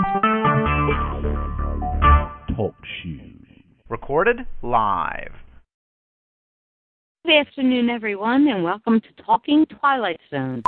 Talk shoes. Recorded live. Good afternoon, everyone, and welcome to Talking Twilight Zone.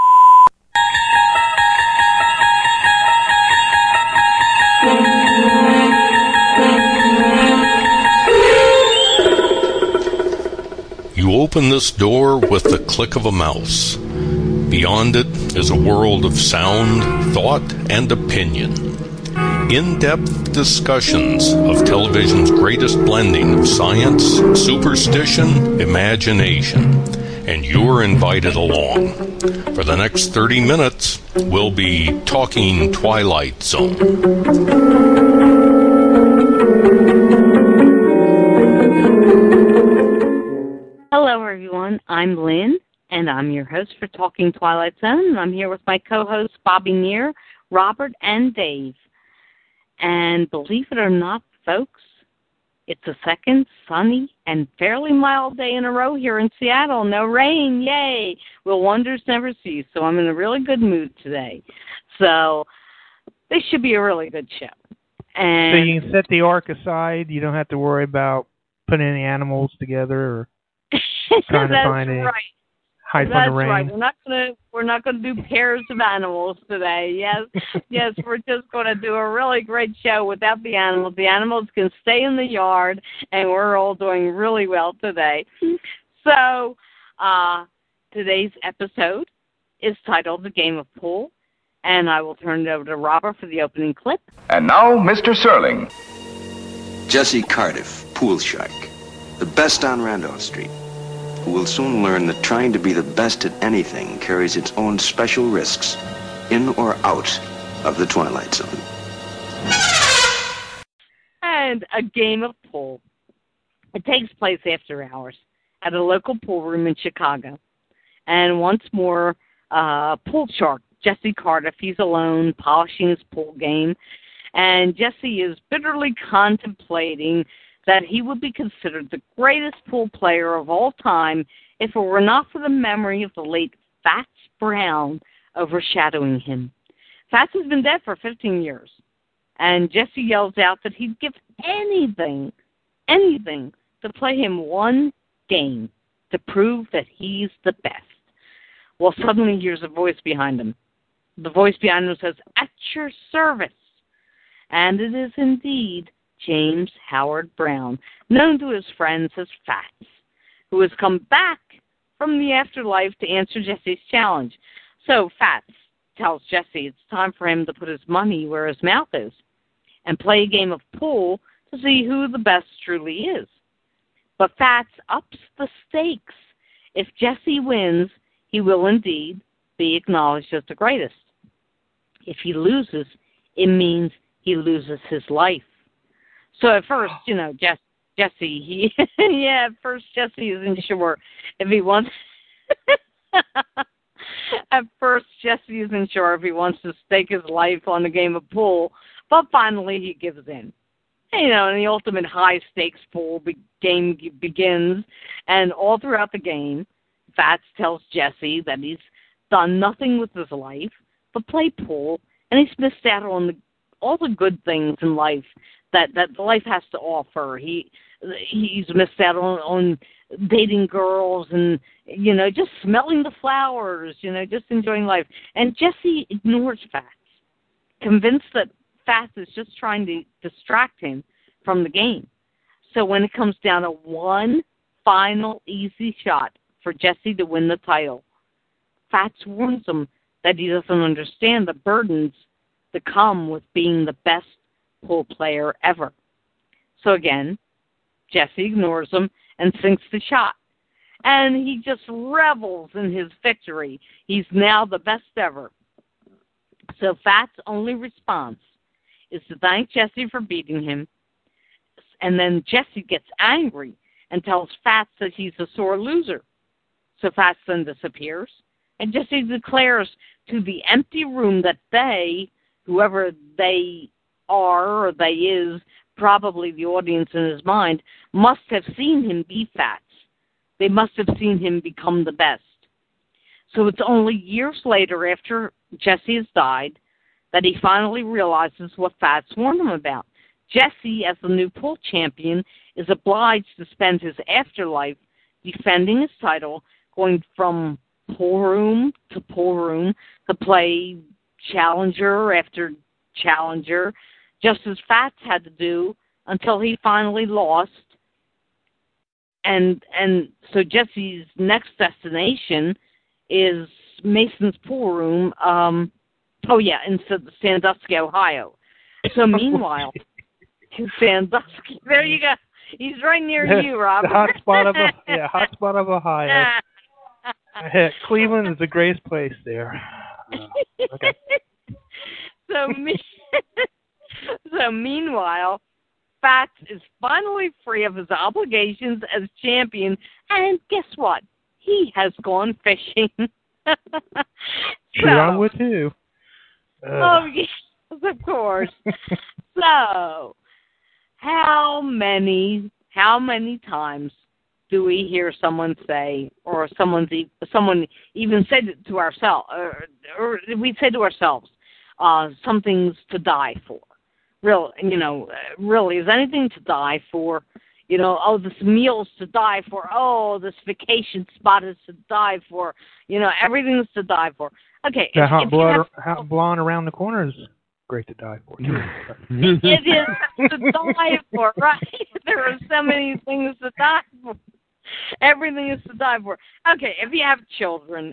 You open this door with the click of a mouse. Beyond it is a world of sound, thought, and opinion. In-depth discussions of television's greatest blending of science, superstition, imagination. And you're invited along. For the next 30 minutes, we'll be talking Twilight Zone. Hello, everyone. I'm Lynn, and I'm your host for Talking Twilight Zone. And I'm here with my co-hosts, Bobby Neer, Robert, and Dave. And believe it or not, folks, it's the second sunny and fairly mild day in a row here in Seattle. No rain, yay! Will wonders never cease? So I'm in a really good mood today. So this should be a really good show. And so you can set the ark aside. You don't have to worry about putting any animals together or trying to find a hide from the rain. That's right. We're not gonna do pairs of animals today. Yes, we're just gonna do a really great show without the animals. The animals can stay in the yard, and we're all doing really well today. So today's episode is titled "The Game of Pool," and I will turn it over to Robert for the opening clip. And now, Mr. Serling. Jesse Cardiff, pool shark, the best on Randolph Street, who will soon learn that trying to be the best at anything carries its own special risks, in or out of the Twilight Zone. And a game of pool. It takes place after hours at a local pool room in Chicago. And once more, pool shark Jesse Cardiff, he's alone, polishing his pool game. And Jesse is bitterly contemplating that he would be considered the greatest pool player of all time if it were not for the memory of the late Fats Brown overshadowing him. Fats has been dead for 15 years, and Jesse yells out that he'd give anything to play him one game to prove that he's the best. Well, suddenly he hears a voice behind him. The voice behind him says, "At your service." And it is indeed James Howard Brown, known to his friends as Fats, who has come back from the afterlife to answer Jesse's challenge. So Fats tells Jesse it's time for him to put his money where his mouth is and play a game of pool to see who the best truly is. But Fats ups the stakes. If Jesse wins, he will indeed be acknowledged as the greatest. If he loses, it means he loses his life. So at first, Jesse, at first Jesse isn't sure if he wants. At first, Jesse isn't sure if he wants to stake his life on a game of pool, but finally he gives in. And the ultimate high-stakes pool game begins, and all throughout the game, Fats tells Jesse that he's done nothing with his life but play pool, and he's missed out on all the good things in life that life has to offer. He's missed out on dating girls and, just smelling the flowers, just enjoying life. And Jesse ignores Fats, convinced that Fats is just trying to distract him from the game. So when it comes down to one final easy shot for Jesse to win the title, Fats warns him that he doesn't understand the burdens that come with being the best pool player ever. So again, Jesse ignores him and sinks the shot. And he just revels in his victory. He's now the best ever. So Fats' only response is to thank Jesse for beating him. And then Jesse gets angry and tells Fats that he's a sore loser. So Fats then disappears. And Jesse declares to the empty room that whoever they are or they is, probably the audience in his mind, must have seen him be Fats. They must have seen him become the best. So it's only years later, after Jesse has died, that he finally realizes what Fats warned him about. Jesse, as the new pool champion, is obliged to spend his afterlife defending his title, going from pool room to play challenger after challenger, just as Fats had to do until he finally lost. And so Jesse's next destination is Mason's pool room. In Sandusky, Ohio. So meanwhile, in Sandusky, there you go. He's right near you, Robert. The hot spot of Ohio. Cleveland is a great place there. Okay. So meanwhile, Fats is finally free of his obligations as champion, and guess what? He has gone fishing. Sure, I would too. Oh, yes, of course. So, how many times do we hear someone say, or someone even said it to ourselves, or we say to ourselves, something's to die for? Really, is anything to die for? This meal's to die for. Oh, this vacation spot is to die for. Everything's to die for. Okay. The hot blonde around the corner is great to die for. It is to die for, right? There are so many things to die for. Everything is to die for. Okay, if you have children,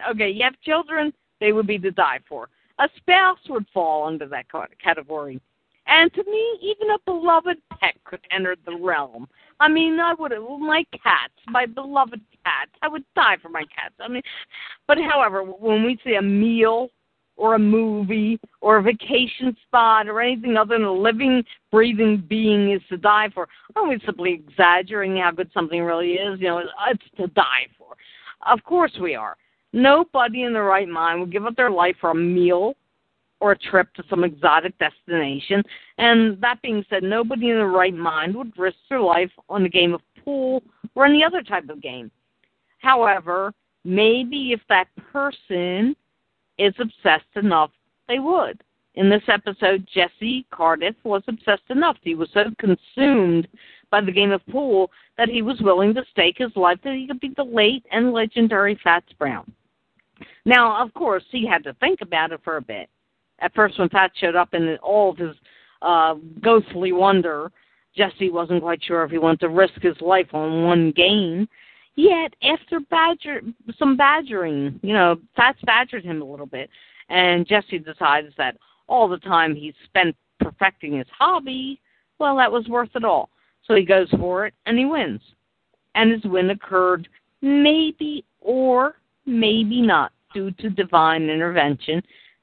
they would be to die for. A spouse would fall under that category. And to me, even a beloved pet could enter the realm. I mean, my cats, my beloved cats, I would die for my cats. But however, when we see a meal or a movie or a vacation spot or anything other than a living, breathing being is to die for, aren't we simply exaggerating how good something really is? It's to die for. Of course we are. Nobody in their right mind would give up their life for a meal or a trip to some exotic destination. And that being said, nobody in their right mind would risk their life on a game of pool or any other type of game. However, maybe if that person is obsessed enough, they would. In this episode, Jesse Cardiff was obsessed enough. He was so consumed by the game of pool that he was willing to stake his life that he could be the late and legendary Fats Brown. Now, of course, he had to think about it for a bit. At first, when Fats showed up in all of his ghostly wonder, Jesse wasn't quite sure if he wanted to risk his life on one game. Yet, after some badgering, Fats badgered him a little bit, and Jesse decides that all the time he spent perfecting his hobby, well, that was worth it all. So he goes for it, and he wins. And his win occurred maybe or maybe not due to divine intervention.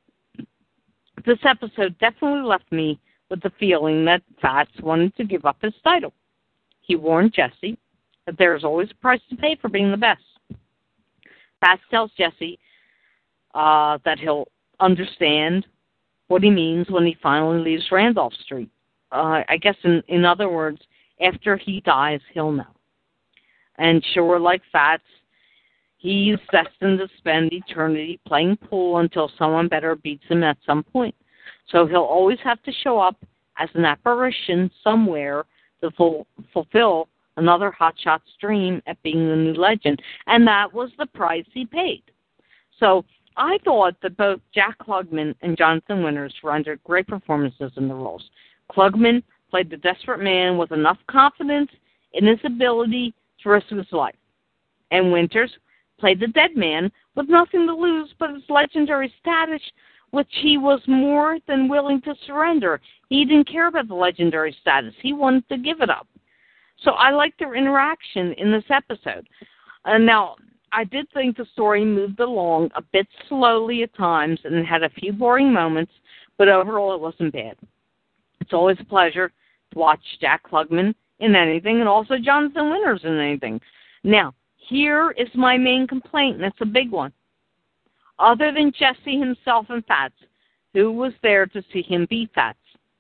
This episode definitely left me with the feeling that Fats wanted to give up his title. He warned Jesse that there is always a price to pay for being the best. Fats tells Jesse that he'll understand what he means when he finally leaves Randolph Street. I guess in other words, after he dies, he'll know. And sure, like Fats, he's destined to spend eternity playing pool until someone better beats him at some point. So he'll always have to show up as an apparition somewhere to fulfill another hotshot's dream at being the new legend. And that was the price he paid. So I thought that both Jack Klugman and Jonathan Winters rendered great performances in the roles. Klugman played the desperate man with enough confidence in his ability to risk his life. And Winters played the dead man with nothing to lose but his legendary status, which he was more than willing to surrender. He didn't care about the legendary status. He wanted to give it up. So I liked their interaction in this episode. Now, I did think the story moved along a bit slowly at times and it had a few boring moments, but overall it wasn't bad. It's always a pleasure to watch Jack Klugman in anything and also Jonathan Winters in anything. Now, here is my main complaint, and it's a big one. Other than Jesse himself and Fats, who was there to see him beat Fats?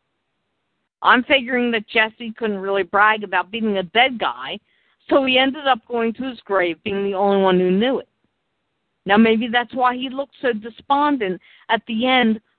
I'm figuring that Jesse couldn't really brag about beating a dead guy, so he ended up going to his grave being the only one who knew it. Now, maybe that's why he looked so despondent at the end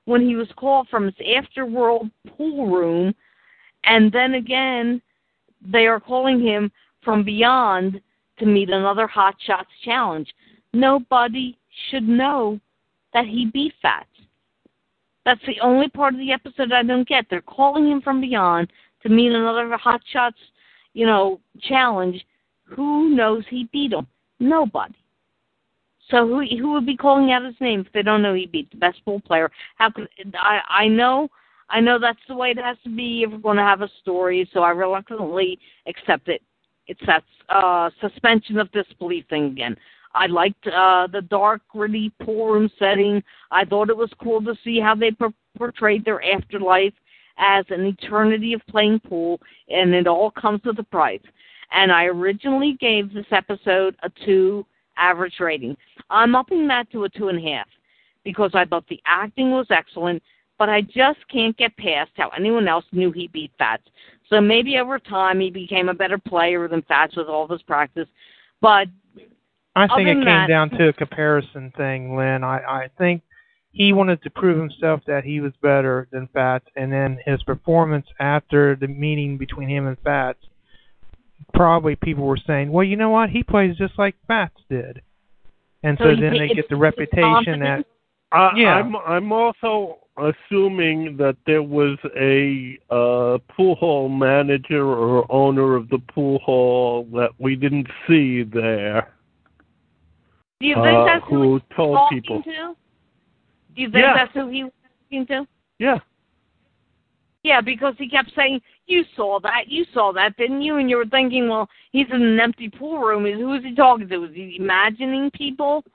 when he was called from his afterworld pool room, and then again, they are calling him from beyond to meet another Hot Shots challenge. Nobody should know that he beat Fats. That's the only part of the episode I don't get. They're calling him from beyond to meet another Hot Shots, challenge. Who knows he beat him? Nobody. So who would be calling out his name if they don't know he beat the best pool player? How could I know that's the way it has to be if we're going to have a story, so I reluctantly accept it. It's that suspension of disbelief thing again. I liked the dark, gritty pool room setting. I thought it was cool to see how they portrayed their afterlife as an eternity of playing pool, and it all comes with a price. And I originally gave this episode a 2 average rating. I'm upping that to a 2.5 because I thought the acting was excellent, but I just can't get past how anyone else knew he beat Fats. So maybe over time he became a better player than Fats with all of his practice. But I think it came down to a comparison thing, Lynn. I think he wanted to prove himself that he was better than Fats, and then his performance after the meeting between him and Fats, probably people were saying, well, you know what? He plays just like Fats did. And so then they get the reputation that... I'm also assuming that there was a pool hall manager or owner of the pool hall that we didn't see there. Do you think that's who told people? To? Do you think that's who he was talking to? Yeah. Yeah, because he kept saying, you saw that, didn't you? And you were thinking, well, he's in an empty pool room. Who is he talking to? Is he imagining people?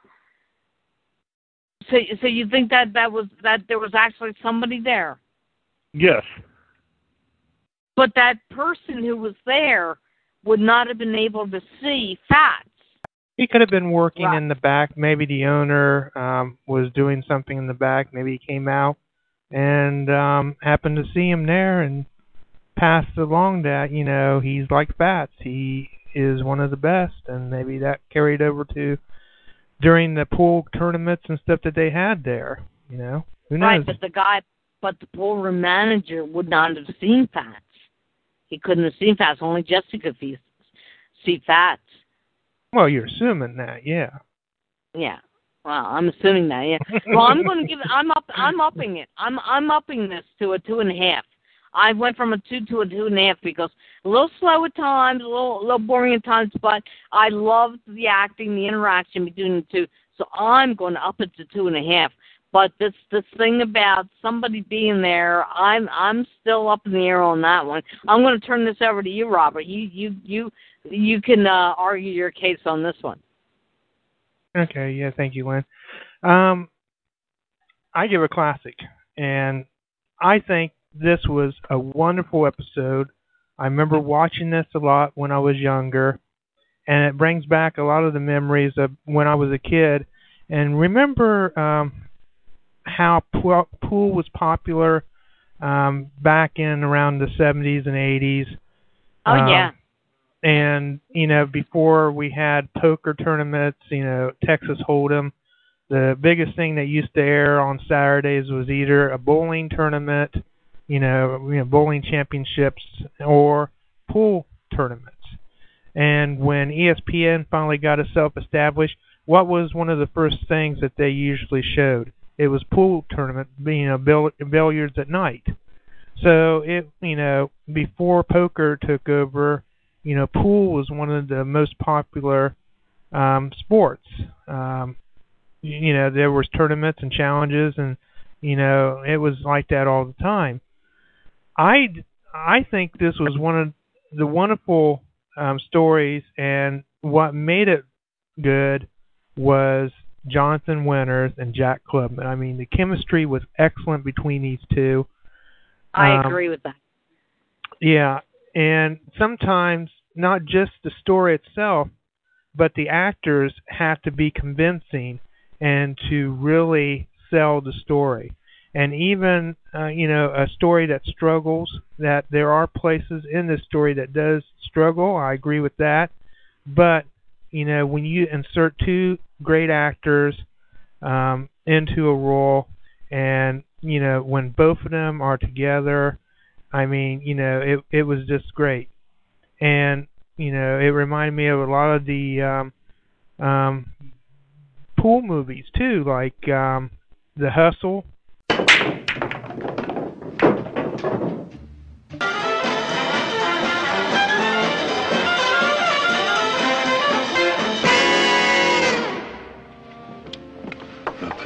So you think that there was actually somebody there? Yes. But that person who was there would not have been able to see Fats. He could have been working in the back. Maybe the owner was doing something in the back. Maybe he came out and happened to see him there and passed along that, he's like Fats. He is one of the best, and maybe that carried over to during the pool tournaments and stuff that they had there, Who knows? Right, but the pool room manager would not have seen Fats. He couldn't have seen Fats. Only Jesse could see Fats. Well, you're assuming that, yeah. Yeah. Well, I'm assuming that, yeah. Well, I'm going to give it. I'm upping it. I'm upping this to a 2.5. I went from a 2 to a 2.5 because a little slow at times, a little boring at times, but I loved the acting, the interaction between the two. So I'm going to up it to 2.5. But this thing about somebody being there, I'm still up in the air on that one. I'm going to turn this over to you, Robert. You can argue your case on this one. Okay, yeah, thank you, Lynn. I give a classic, and I think this was a wonderful episode. I remember watching this a lot when I was younger, and it brings back a lot of the memories of when I was a kid. And remember how pool was popular back in around the 70s and 80s. Oh, yeah. And, before we had poker tournaments, Texas Hold'em, the biggest thing that used to air on Saturdays was either a bowling tournament, bowling championships, or pool tournaments. And when ESPN finally got itself established, what was one of the first things that they usually showed? It was pool tournament, billiards at night. So before poker took over, pool was one of the most popular sports. There was tournaments and challenges, and it was like that all the time. I think this was one of the wonderful stories, and what made it good was Jonathan Winters and Jack Klugman. I mean, the chemistry was excellent between these two. I agree with that. Yeah, and sometimes not just the story itself, but the actors have to be convincing and to really sell the story. And even, a story that struggles, that there are places in this story that does struggle, I agree with that. But, when you insert two great actors into a role and when both of them are together, I mean, it was just great. And, it reminded me of a lot of the pool movies, too, like The Hustle. Look,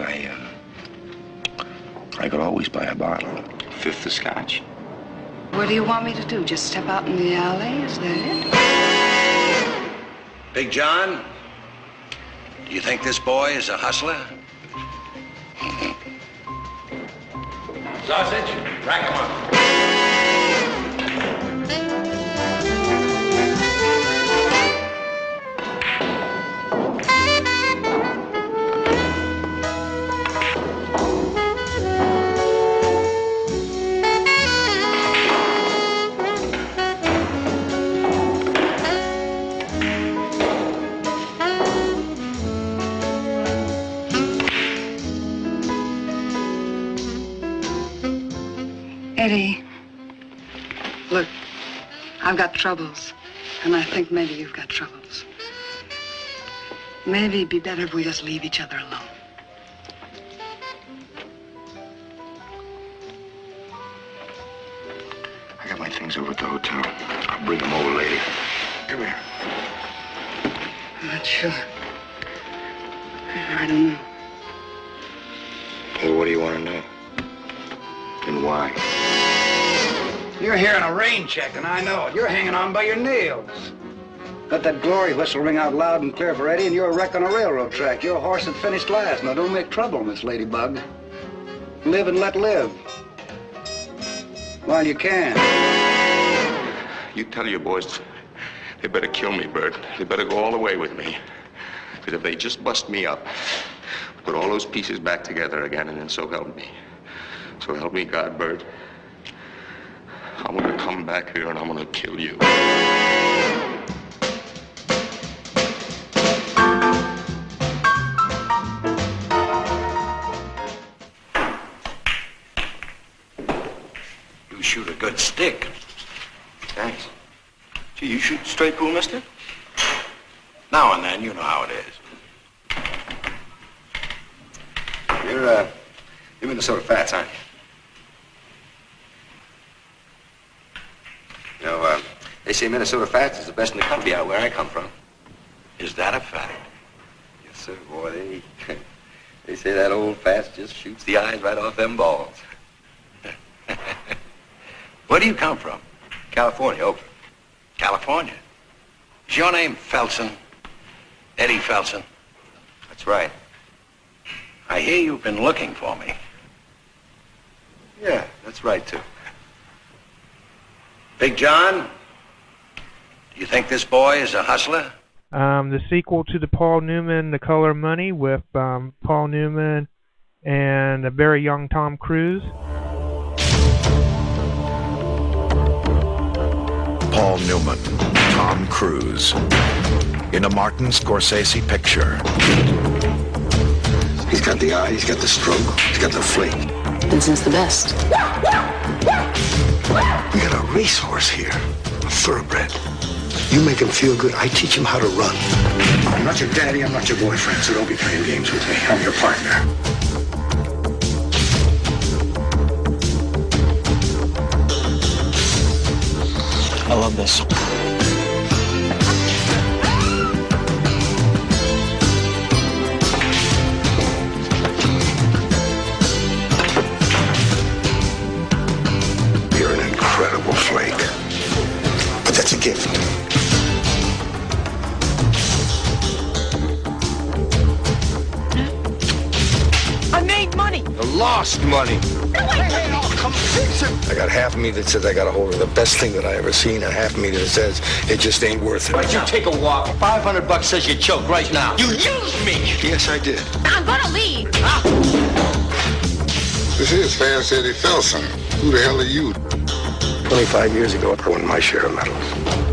I could always buy a bottle. Fifth of scotch. What do you want me to do? Just step out in the alley? Is that it? Big John, do you think this boy is a hustler? Sausage, rack him up. Eddie, look, I've got troubles, and I think maybe you've got troubles. Maybe it'd be better if we just leave each other alone. I got my things over at the hotel. I'll bring them over later. Come here. I'm not sure. I don't know. Well, what do you want to know? And why? You're hearing a rain check, and I know it. You're hanging on by your nails. Let that glory whistle ring out loud and clear for Eddie, and you're a wreck on a railroad track. Your horse that finished last. Now, don't make trouble, Miss Ladybug. Live and let live. While you can. You tell your boys they better kill me, Bert. They better go all the way with me. Because if they just bust me up, put all those pieces back together again, and then so help me. So help me God, Bert. I'm gonna come back here and I'm gonna kill you. You shoot a good stick. Thanks. Gee, you shoot straight pool, mister? Now and then, you know how it is. You're Minnesota Fats, aren't you? You know, they say Minnesota Fats is the best in the country out where I come from. Is that a fact? Yes, sir, boy. They say that old Fats just shoots the eyes right off them balls. Where do you come from? California, Oakland. California? Is your name Felsen? Eddie Felsen? That's right. I hear you've been looking for me. Yeah, that's right, too. Big John, do you think this boy is a hustler? The sequel to the Paul Newman, The Color of Money, with Paul Newman and a very young Tom Cruise. Paul Newman, Tom Cruise, in a Martin Scorsese picture. He's got the eye, he's got the stroke, he's got the fling. Vincent's the best. We got a racehorse here, a thoroughbred. You make him feel good, I teach him how to run. I'm not your daddy, I'm not your boyfriend, so don't be playing games with me. I'm your partner. I love this. You're an incredible flake. But that's a gift. I made money. The lost money. Hey, oh, come fix it. I got half of me that says I got a hold of the best thing that I ever seen, and half of me that says it just ain't worth it. Why don't you take a walk? $500 says you choke right now. You used me! Yes, I did. I'm gonna leave. This is Fast Eddie Felsen. Who the hell are you? 25 years ago, I won my share of medals.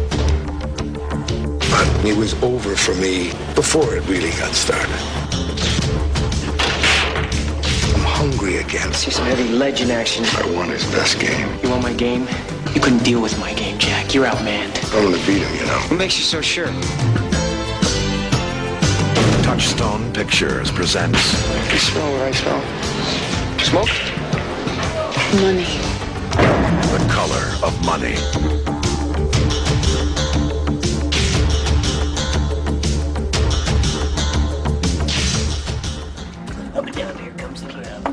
But it was over for me before it really got started. I'm hungry again. See some heavy legend action. I won his best game. You want my game? You couldn't deal with my game, Jack. You're outmanned. I'm gonna beat him, you know. What makes you so sure? Touchstone Pictures presents... You smell what I smell? Smoke? Money. The Color of Money. Up and down, here comes the cab.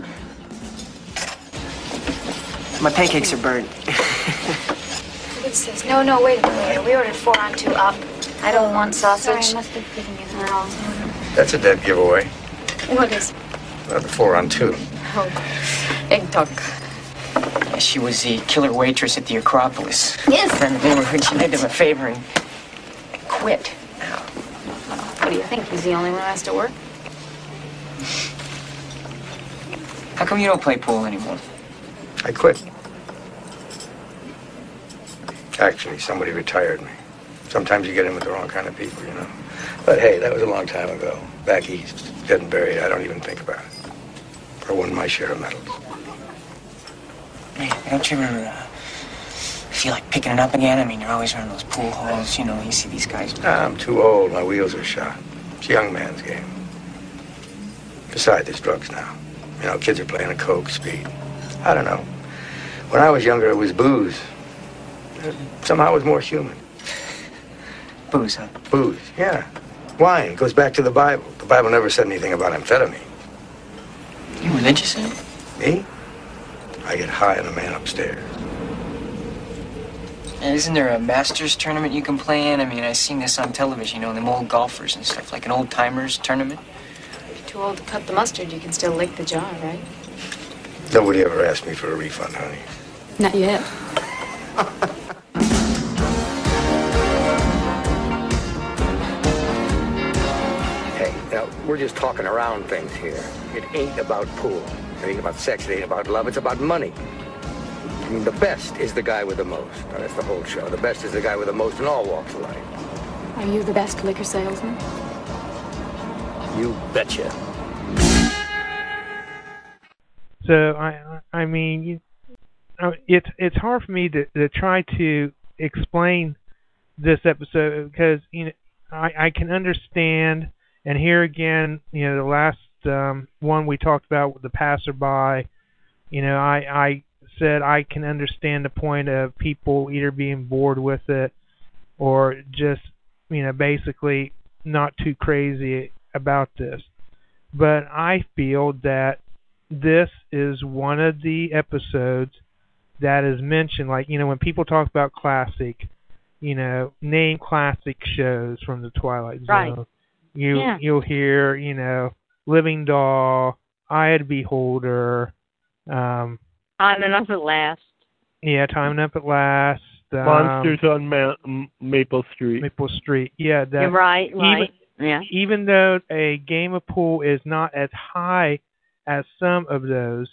My pancakes are burnt. What's this? No, wait a minute. We ordered 4 on 2 up. I don't want sausage. Sorry, I must be fitting in wrong. That's a dead giveaway. What is? The 4 on 2. Oh, egg talk. Yeah, she was the killer waitress at the Acropolis. Yes. And they originated him a favor and quit. What do you think? He's the only one who has to work? How come you don't play pool anymore? I quit. Actually, somebody retired me. Sometimes you get in with the wrong kind of people, you know. But hey, that was a long time ago. Back east, dead and buried, I don't even think about it. I won my share of medals. Hey, don't you ever feel like picking it up again? I mean, you're always around those pool halls, you know, you see these guys. I'm too old, my wheels are shot. It's a young man's game. Besides, there's drugs now. You know, kids are playing a coke, speed. I don't know. When I was younger, it was booze. Somehow it was more human. Booze, huh? Booze, yeah. Wine goes back to the Bible. The Bible never said anything about amphetamine. You religious, eh? Me? I get high on a man upstairs. And isn't there a Masters tournament you can play in? I mean, I've seen this on television, you know, them old golfers and stuff, like an old timers tournament. If you're too old to cut the mustard, you can still lick the jar, right? Nobody ever asked me for a refund, honey. Not yet. Hey, now, we're just talking around things here. It ain't about pool. It ain't about sex. It ain't about love. It's about money. I mean, the best is the guy with the most. Now, that's the whole show. The best is the guy with the most in all walks of life. Are you the best liquor salesman? You betcha. So I mean, it's hard for me to try to explain this episode because I can understand, and here again, the last one we talked about with the passerby, I said I can understand the point of people either being bored with it or just basically not too crazy about this, but I feel that this is one of the episodes that is mentioned, like, when people talk about classic, name classic shows from the Twilight Zone. Right. You'll hear, Living Doll, Eye of the Beholder, Time Enough at Last. Yeah, Time Enough at Last. Monsters on Maple Street. Maple Street, yeah. You're right. Even though a game of pool is not as high as some of those,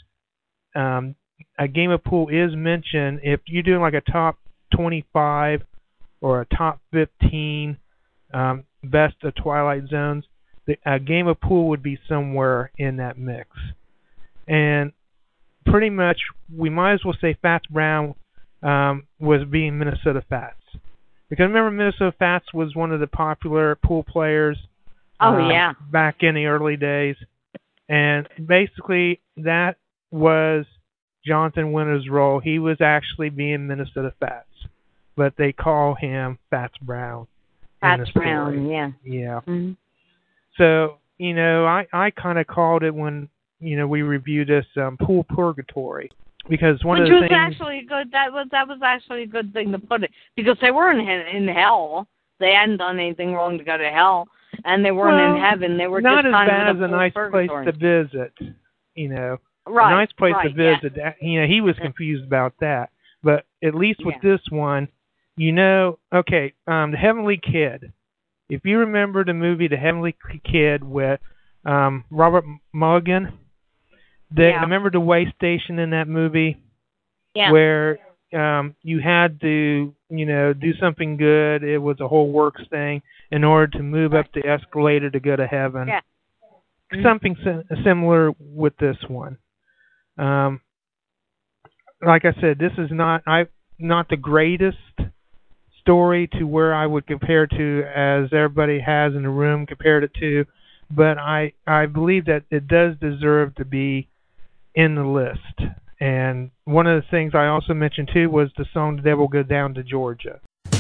a game of pool is mentioned. If you're doing like a top 25 or a top 15 best of Twilight Zones, a game of pool would be somewhere in that mix. And pretty much, we might as well say Fats Brown was being Minnesota Fats. Because remember, Minnesota Fats was one of the popular pool players back in the early days. And basically, that was Jonathan Winter's role. He was actually being Minnesota Fats, but they call him Fats Brown. Fats Brown, yeah. Yeah. Mm-hmm. So, I kind of called it when, we reviewed this Pool Purgatory. Because one of the things... actually good. That was actually a good thing to put it. Because they weren't in hell. They hadn't done anything wrong to go to hell. And they weren't in heaven. They were not just as kind bad of as a nice place to visit, Right. A nice place to visit. Yeah. He was confused about that. But at least with this one, okay, The Heavenly Kid. If you remember the movie The Heavenly Kid with Robert Mulligan, remember the way station in that movie? Yeah. Where you had to, do something good. It was a whole works thing in order to move up the escalator to go to heaven. Yeah. Something similar with this one. Like I said, this is not the greatest story to where I would compare to as everybody has in the room compared it to, but I believe that it does deserve to be in the list. And one of the things I also mentioned too was the song "The Devil Go Down to Georgia."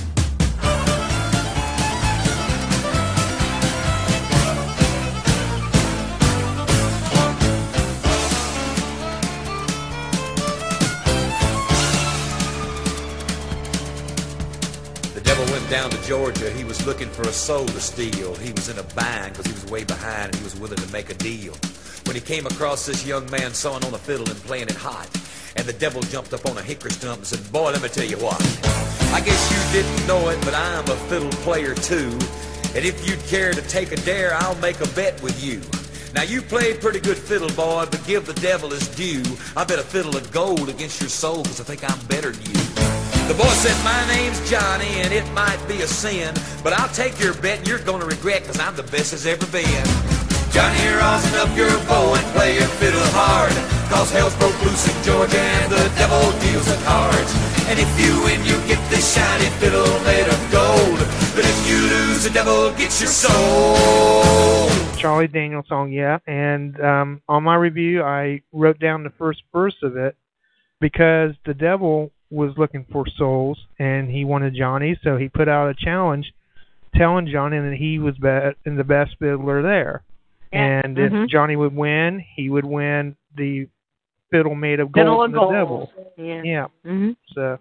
Down to Georgia, he was looking for a soul to steal. He was in a bind because he was way behind and he was willing to make a deal. When he came across this young man sawing on a fiddle and playing it hot, and the devil jumped up on a hickory stump and said, "Boy, let me tell you what. I guess you didn't know it, but I'm a fiddle player too. And if you'd care to take a dare, I'll make a bet with you. Now you played pretty good fiddle, boy, but give the devil his due. I bet a fiddle of gold against your soul because I think I'm better than you." The boy said, "My name's Johnny, and it might be a sin, but I'll take your bet, and you're gonna regret, because I'm the best there's ever been. Johnny, rosin up your bow and play your fiddle hard, cause hell's broke loose in Georgia, and the devil deals the cards. And if you win, you get this shiny fiddle made of gold, but if you lose, the devil gets your soul." Charlie Daniels song, yeah. And on my review, I wrote down the first verse of it because the devil was looking for souls and he wanted Johnny, so he put out a challenge telling Johnny that he was the best fiddler there. Yeah. And if Johnny would win, he would win the fiddle made of gold from the devil. Yeah. So,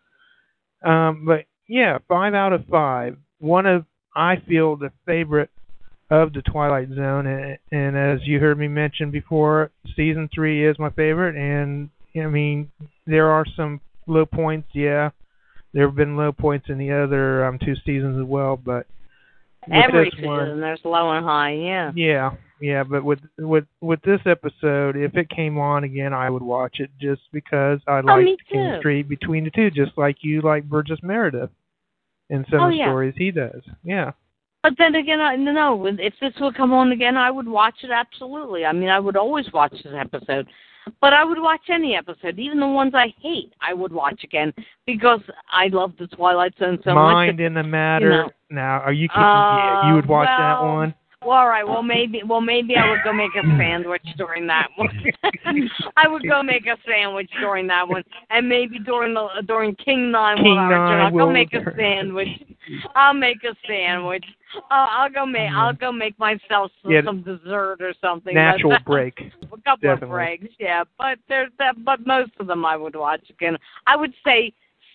but yeah, 5 out of 5. One of, I feel, the favorite of the Twilight Zone, and as you heard me mention before, season 3 is my favorite. And I mean, there are some low points, yeah. There have been low points in the other 2 seasons as well, but every season there's low and high, yeah. Yeah, but with this episode, if it came on again, I would watch it just because I like the chemistry between the two, just like you like Burgess Meredith in some of the stories he does. Yeah. But then again, no, if this would come on again, I would watch it absolutely. I mean, I would always watch this episode. But I would watch any episode, even the ones I hate, I would watch again because I love the Twilight Zone so much. Mind in the Matter. Now, are you kidding? Yeah, you would watch that one? Well, all right. Well, maybe I would go make a sandwich during that one. I would go make a sandwich during that one, and maybe during King 9 I'll go make a sandwich. I'll make a sandwich. I'll go make myself some dessert or something. Natural break. A couple of breaks, yeah. But but most of them I would watch again. I would say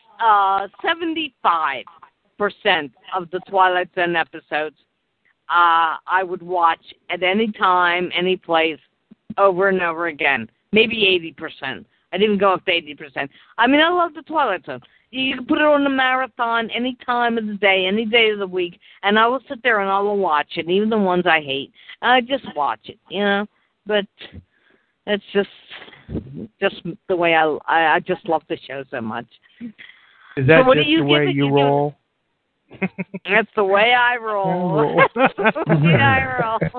75% of the Twilight Zone episodes I would watch at any time, any place, over and over again. Maybe 80%. I didn't go up to 80%. I mean, I love the Twilight Zone. You can put it on the marathon any time of the day, any day of the week, and I will sit there and I will watch it, even the ones I hate. I just watch it, you know. But it's just the way I just love the show so much. Is that just the way you roll? That's the way I roll. I roll.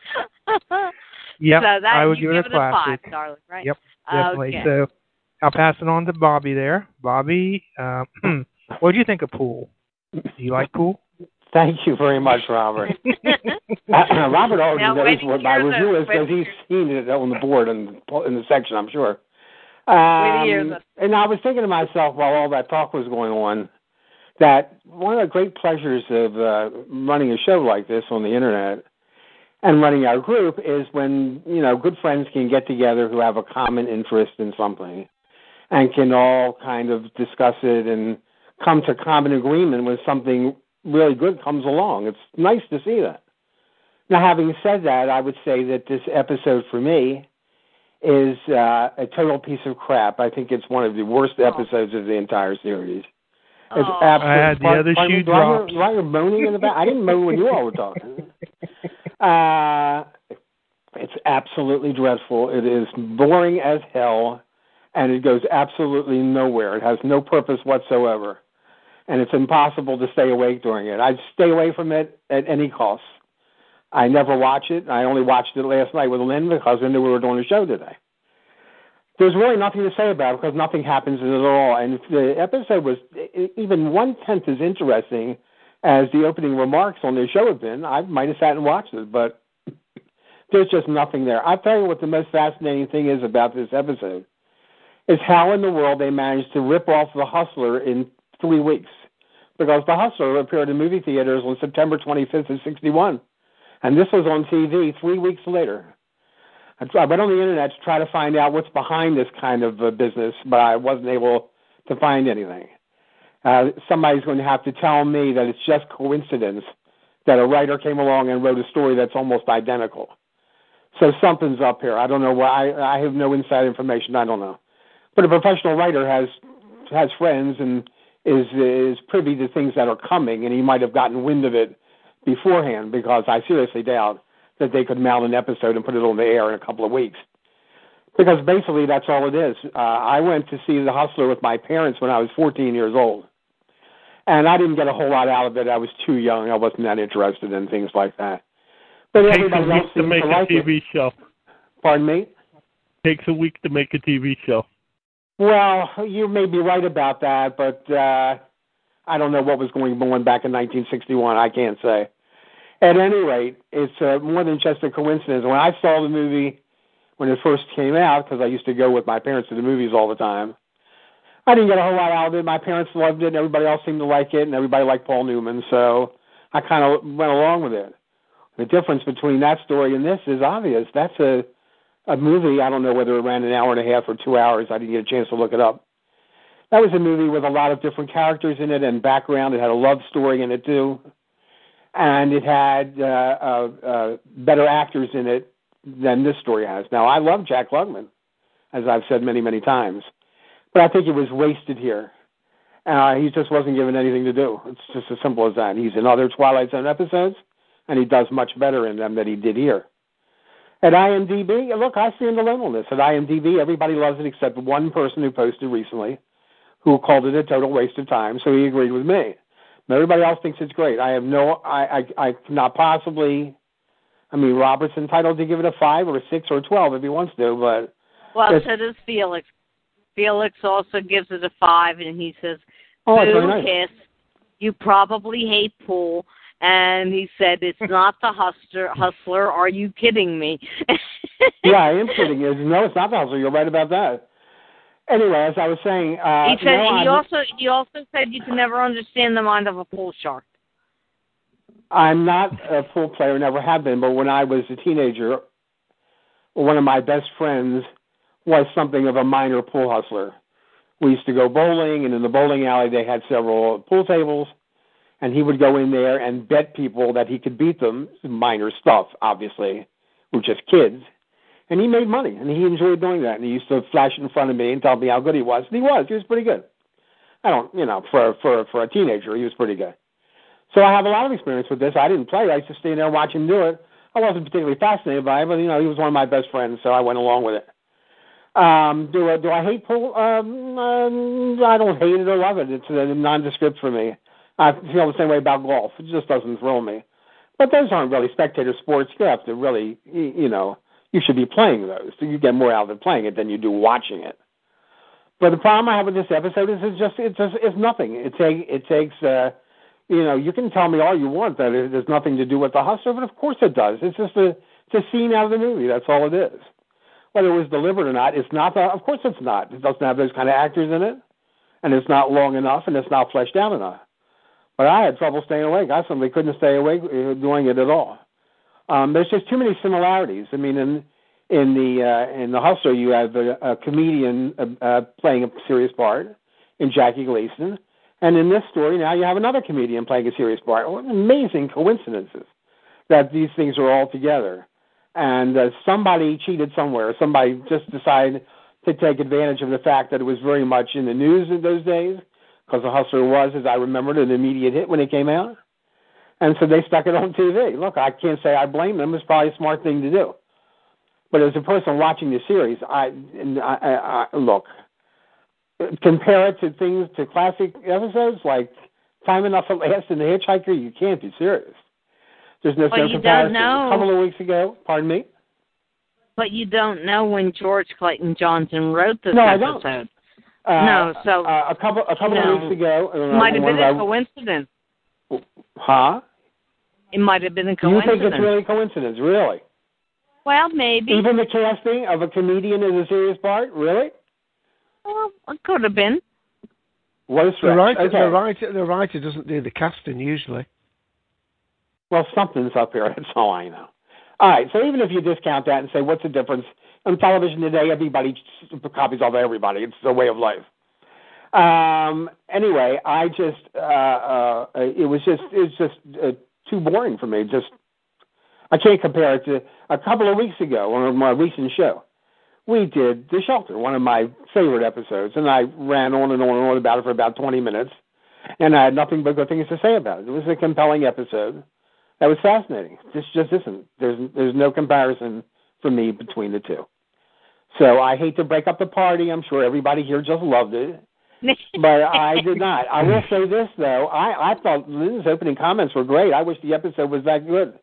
Yep, so I would give it a 5, darling, right? Yep, definitely. Okay. So I'll pass it on to Bobby there. Bobby, what do you think of Pool? Do you like Pool? Thank you very much, Robert. Robert already knows what my review is because he's seen it on the board in the section, I'm sure. And I was thinking to myself while all that talk was going on, that one of the great pleasures of running a show like this on the internet and running our group is when, you know, good friends can get together who have a common interest in something and can all kind of discuss it and come to common agreement when something really good comes along. It's nice to see that. Now, having said that, I would say that this episode for me is a total piece of crap. I think it's one of the worst episodes of the entire series. It's absolutely. I had the other shoe drops. Why you're moaning in the back? I didn't moan when you all were talking. It's absolutely dreadful. It is boring as hell, and it goes absolutely nowhere. It has no purpose whatsoever, and it's impossible to stay awake during it. I'd stay away from it at any cost. I never watch it. I only watched it last night with Lynn because I knew we were doing a show today. there's really nothing to say about it because nothing happens in it at all. And if the episode was even 1/10 as interesting as the opening remarks on their show have been, I might have sat and watched it, but there's just nothing there. I'll tell you what the most fascinating thing is about this episode is how in the world they managed to rip off The Hustler in 3 weeks. Because The Hustler appeared in movie theaters on September 25th of 1961. And this was on TV 3 weeks later. I went on the internet to try to find out what's behind this kind of business, but I wasn't able to find anything. Somebody's going to have to tell me that it's just coincidence that a writer came along and wrote a story that's almost identical. So something's up here. I don't know why. I have no inside information. I don't know. But a professional writer has friends and is privy to things that are coming, and he might have gotten wind of it beforehand, because I seriously doubt that they could mount an episode and put it on the air in a couple of weeks. Because basically that's all it is. I went to see The Hustler with my parents when I was 14 years old. And I didn't get a whole lot out of it. I was too young. I wasn't that interested in things like that. But everybody else seems to like it. Takes a week to make a TV show. Pardon me? Takes a week to make a TV show. Well, you may be right about that, but I don't know what was going on back in 1961. I can't say. At any rate, it's more than just a coincidence. When I saw the movie when it first came out, because I used to go with my parents to the movies all the time, I didn't get a whole lot out of it. My parents loved it, and everybody else seemed to like it, and everybody liked Paul Newman, so I kind of went along with it. The difference between that story and this is obvious. That's a movie. I don't know whether it ran an hour and a half or 2 hours. I didn't get a chance to look it up. That was a movie with a lot of different characters in it and background. It had a love story in it, too. And it had better actors in it than this story has. Now, I love Jack Klugman, as I've said many, many times. But I think it was wasted here. He just wasn't given anything to do. It's just as simple as that. He's in other Twilight Zone episodes, and he does much better in them than he did here. At IMDb, look, I stand alone on this. At IMDb, everybody loves it except one person who posted recently who called it a total waste of time, so he agreed with me. Everybody else thinks it's great. I cannot possibly, Robert's entitled to give it a 5 or a 6 or a 12 if he wants to, but... Well, so does Felix. Felix also gives it a 5, and he says, nice. Kiss, you probably hate pool, and he said, it's not The Hustler. Are you kidding me? Yeah, I am kidding you. No, it's not The Hustler. You're right about that. Anyway, as I was saying... he also said you can never understand the mind of a pool shark. I'm not a pool player, never have been, but when I was a teenager, one of my best friends was something of a minor pool hustler. We used to go bowling, and in the bowling alley they had several pool tables, and he would go in there and bet people that he could beat them. Minor stuff, obviously. We're just kids. And he made money, and he enjoyed doing that. And he used to flash it in front of me and tell me how good he was. And he was pretty good. For a teenager, he was pretty good. So I have a lot of experience with this. I didn't play. I used to stay there and watch him do it. I wasn't particularly fascinated by it, but, he was one of my best friends, so I went along with it. Do I hate pool? I don't hate it or love it. It's nondescript for me. I feel the same way about golf. It just doesn't thrill me. But those aren't really spectator sports. You have to really, you should be playing those. So you get more out of playing it than you do watching it. But the problem I have with this episode is it's nothing. It takes you can tell me all you want that it has nothing to do with The Hustler, but of course it does. It's just a scene out of the movie. That's all it is. Whether it was deliberate or not, it's not. Of course it's not. It doesn't have those kind of actors in it, and it's not long enough, and it's not fleshed out enough. But I had trouble staying awake. I simply couldn't stay awake doing it at all. There's just too many similarities. In The Hustler, you have a comedian playing a serious part in Jackie Gleason, and in this story now you have another comedian playing a serious part. What amazing coincidences that these things are all together. And somebody cheated somewhere. Somebody just decided to take advantage of the fact that it was very much in the news in those days, because The Hustler was, as I remembered, an immediate hit when it came out. And so they stuck it on TV. Look, I can't say I blame them. It's probably a smart thing to do. But as a person watching the series, look, compare it to classic episodes like Time Enough at Last and The Hitchhiker, you can't be serious. There's no comparison. A couple of weeks ago, pardon me? But you don't know when George Clayton Johnson wrote this No, episode. I don't. So a couple of weeks ago. Might have been a coincidence. Huh? It might have been a coincidence. You think it's really a coincidence? Really? Well, maybe. Even the casting of a comedian is a serious part? Really? Well, it could have been. What a stretch. The writer doesn't do the casting usually. Well, something's up here. That's all I know. All right, so even if you discount that and say, what's the difference? On television today, everybody copies off of everybody. It's the way of life. Anyway, I just, it was just too boring for me. I can't compare it to a couple of weeks ago on my recent show. We did The Shelter, one of my favorite episodes, and I ran on and on and on about it for about 20 minutes, and I had nothing but good things to say about it. It was a compelling episode. That was fascinating. This just isn't. There's no comparison for me between the two. So I hate to break up the party. I'm sure everybody here just loved it. But I did not. I will say this, though. I thought Lynn's opening comments were great. I wish the episode was that good.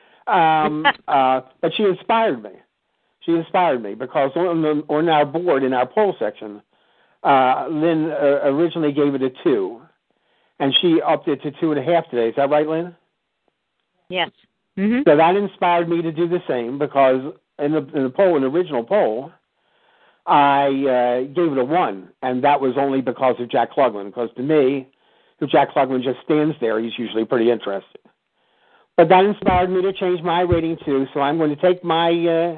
But she inspired me. She inspired me because on our board, in our poll section, Lynn originally gave it a 2, and she upped it to 2.5 today. Is that right, Lynn? Yes. Mm-hmm. So that inspired me to do the same because in the poll, in the original poll, I gave it a 1, and that was only because of Jack Klugman. Because to me, if Jack Klugman just stands there, he's usually pretty interested. But that inspired me to change my rating too. So I'm going to take my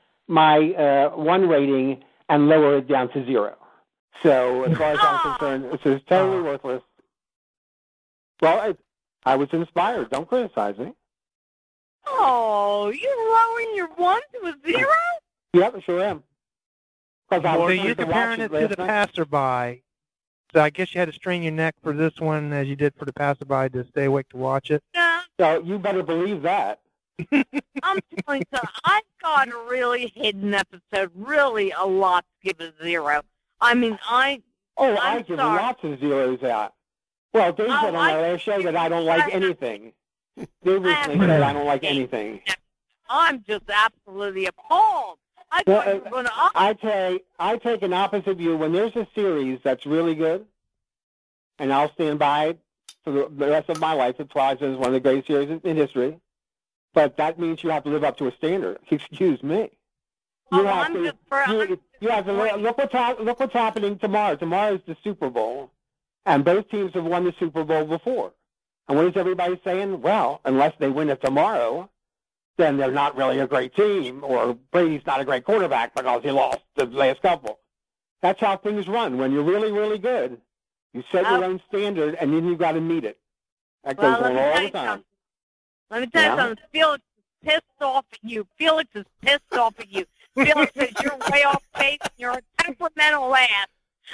1 rating and lower it down to 0. So as far as I'm concerned, this is totally worthless. Well, I was inspired. Don't criticize me. Oh, you're lowering your 1 to a 0? Yep, I sure am. So you're comparing it to The Passerby. So I guess you had to strain your neck for this one as you did for The Passerby to stay awake to watch it. Yeah. So you better believe that. I'm telling you, I got a really hidden episode, really a lot to give a 0. I mean, I give lots of zeros out. Well, Dave said on my last show that I don't like anything. Dave recently said I don't like anything. I'm just absolutely appalled. I thought you were going to... I take an opposite view. When there's a series that's really good, and I'll stand by it for the rest of my life, that Twilight Zone is one of the greatest series in history. But that means you have to live up to a standard. Excuse me. You have to look what's happening tomorrow. Tomorrow is the Super Bowl, and both teams have won the Super Bowl before. And what is everybody saying? Well, unless they win it tomorrow, then they're not really a great team, or Brady's not a great quarterback because he lost the last couple. That's how things run. When you're really, really good, you set your own standard, and then you've got to meet it. That goes on all the time. Let me tell you something. Felix is pissed off at you. Felix is pissed off at you. Felix says you're way off base and you're a temperamental ass.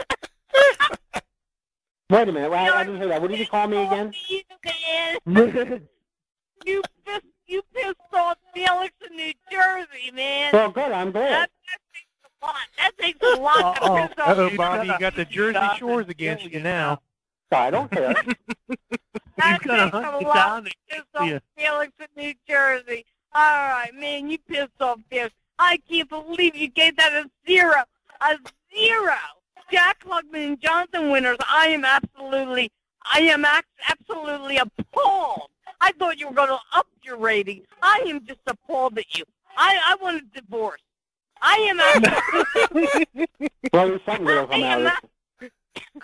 Wait a minute. I didn't hear that. What did you call me again? You pissed off Felix in New Jersey, man. Well, good. I'm glad. That takes a lot to piss off. Uh-oh, Bobby, you got the Jersey Shores against you now. I don't care. That takes a lot to piss off Felix in New Jersey. All right, man, you pissed off Felix. I can't believe you gave that a 0. A 0. Jack Klugman and Johnson winners. I am absolutely appalled. I thought you were going to up your rating. I am just appalled at you. I want a divorce. I am absolutely... Well, there's something that'll come out of it.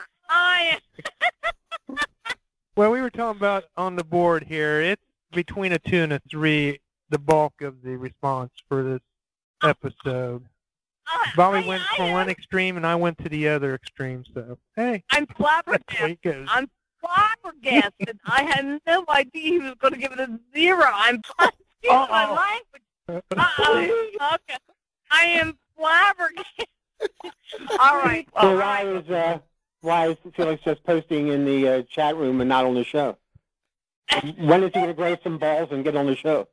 Well, we were talking about on the board here. It's between a 2 and a 3, the bulk of the response for this episode. Bobby went from one extreme, and I went to the other extreme. So, hey. I'm flabbergasted. I'm flabbergasted. I had no idea he was going to give it a 0. I'm excuse my language. Okay. I am flabbergasted. All right. So why is Felix just posting in the chat room and not on the show? When is he going to grow some balls and get on the show?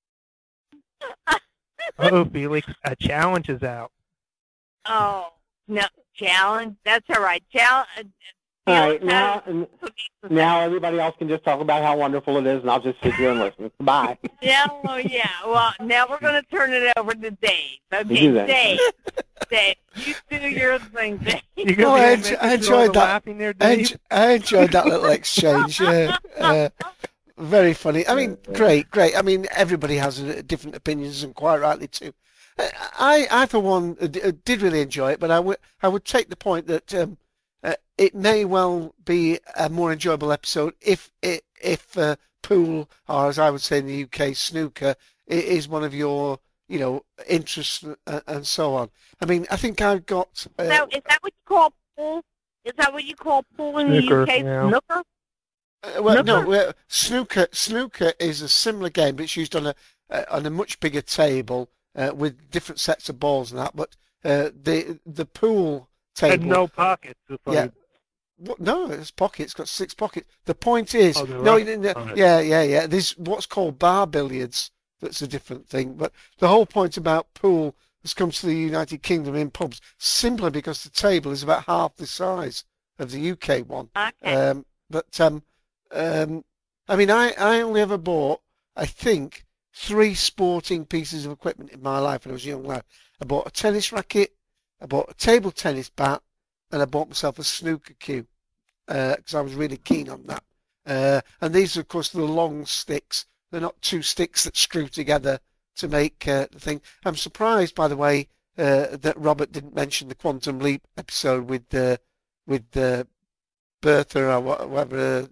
Oh, Felix, a challenge is out. Oh, no, challenge? That's all right. All right, now everybody else can just talk about how wonderful it is, and I'll just sit here and listen. Bye. Yeah, well, yeah. Well, now we're going to turn it over to Dave. You do Okay, that. Dave, you do your thing, Dave. I enjoyed that. I enjoyed that little exchange. Very funny. I mean, great. I mean, everybody has different opinions, and quite rightly too. I for one, did really enjoy it, but I would take the point that it may well be a more enjoyable episode if pool, or as I would say in the UK, snooker, is one of your interests and so on. I mean, I think I've got. So is that what you call pool? Is that what you call pool in the UK? Yeah. Snooker? Well, no. Snooker is a similar game, but it's used on a much bigger table with different sets of balls and that. But the pool table and no pockets. Yeah. No, it's pockets. It's got 6 pockets. The point is, right. Yeah. There's what's called bar billiards. That's a different thing. But the whole point about pool has come to the United Kingdom in pubs simply because the table is about half the size of the UK one. Okay. I mean, I only ever bought, I think, 3 sporting pieces of equipment in my life when I was a young lad. I bought a tennis racket, I bought a table tennis bat, and I bought myself a snooker cue because I was really keen on that. And these are, of course, the long sticks. They're not 2 sticks that screw together to make the thing. I'm surprised, by the way, that Robert didn't mention the Quantum Leap episode with Bertha or whatever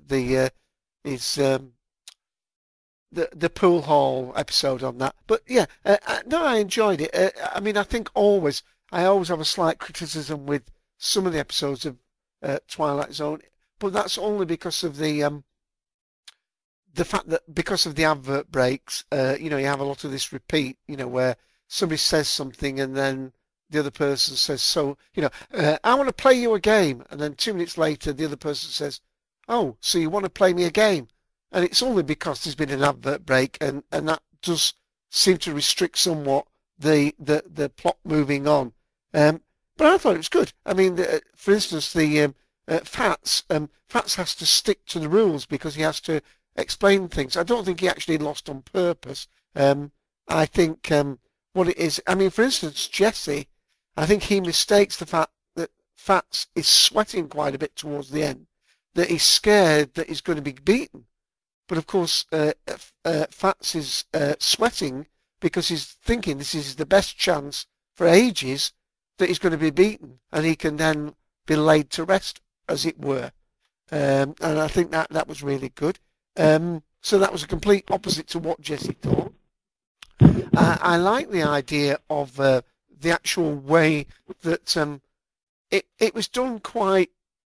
the pool hall episode on that. But yeah, no, I enjoyed it. I mean, I think I always have a slight criticism with some of the episodes of Twilight Zone, but that's only because of the fact that because of the advert breaks, you have a lot of this repeat, where somebody says something and then the other person says, so, I want to play you a game. And then 2 minutes later, the other person says, oh, so you want to play me a game? And it's only because there's been an advert break, and that does seem to restrict somewhat the plot moving on. But I thought it was good. I mean, for instance, the Fats has to stick to the rules because he has to explain things. I don't think he actually lost on purpose. I think what it is, I mean, for instance, Jesse, I think he mistakes the fact that Fats is sweating quite a bit towards the end, that he's scared that he's going to be beaten. But of course, Fats is sweating because he's thinking this is the best chance for ages that he's going to be beaten, and he can then be laid to rest, as it were. And I think that was really good. So that was a complete opposite to what Jesse thought. I like the idea of the actual way that it was done quite.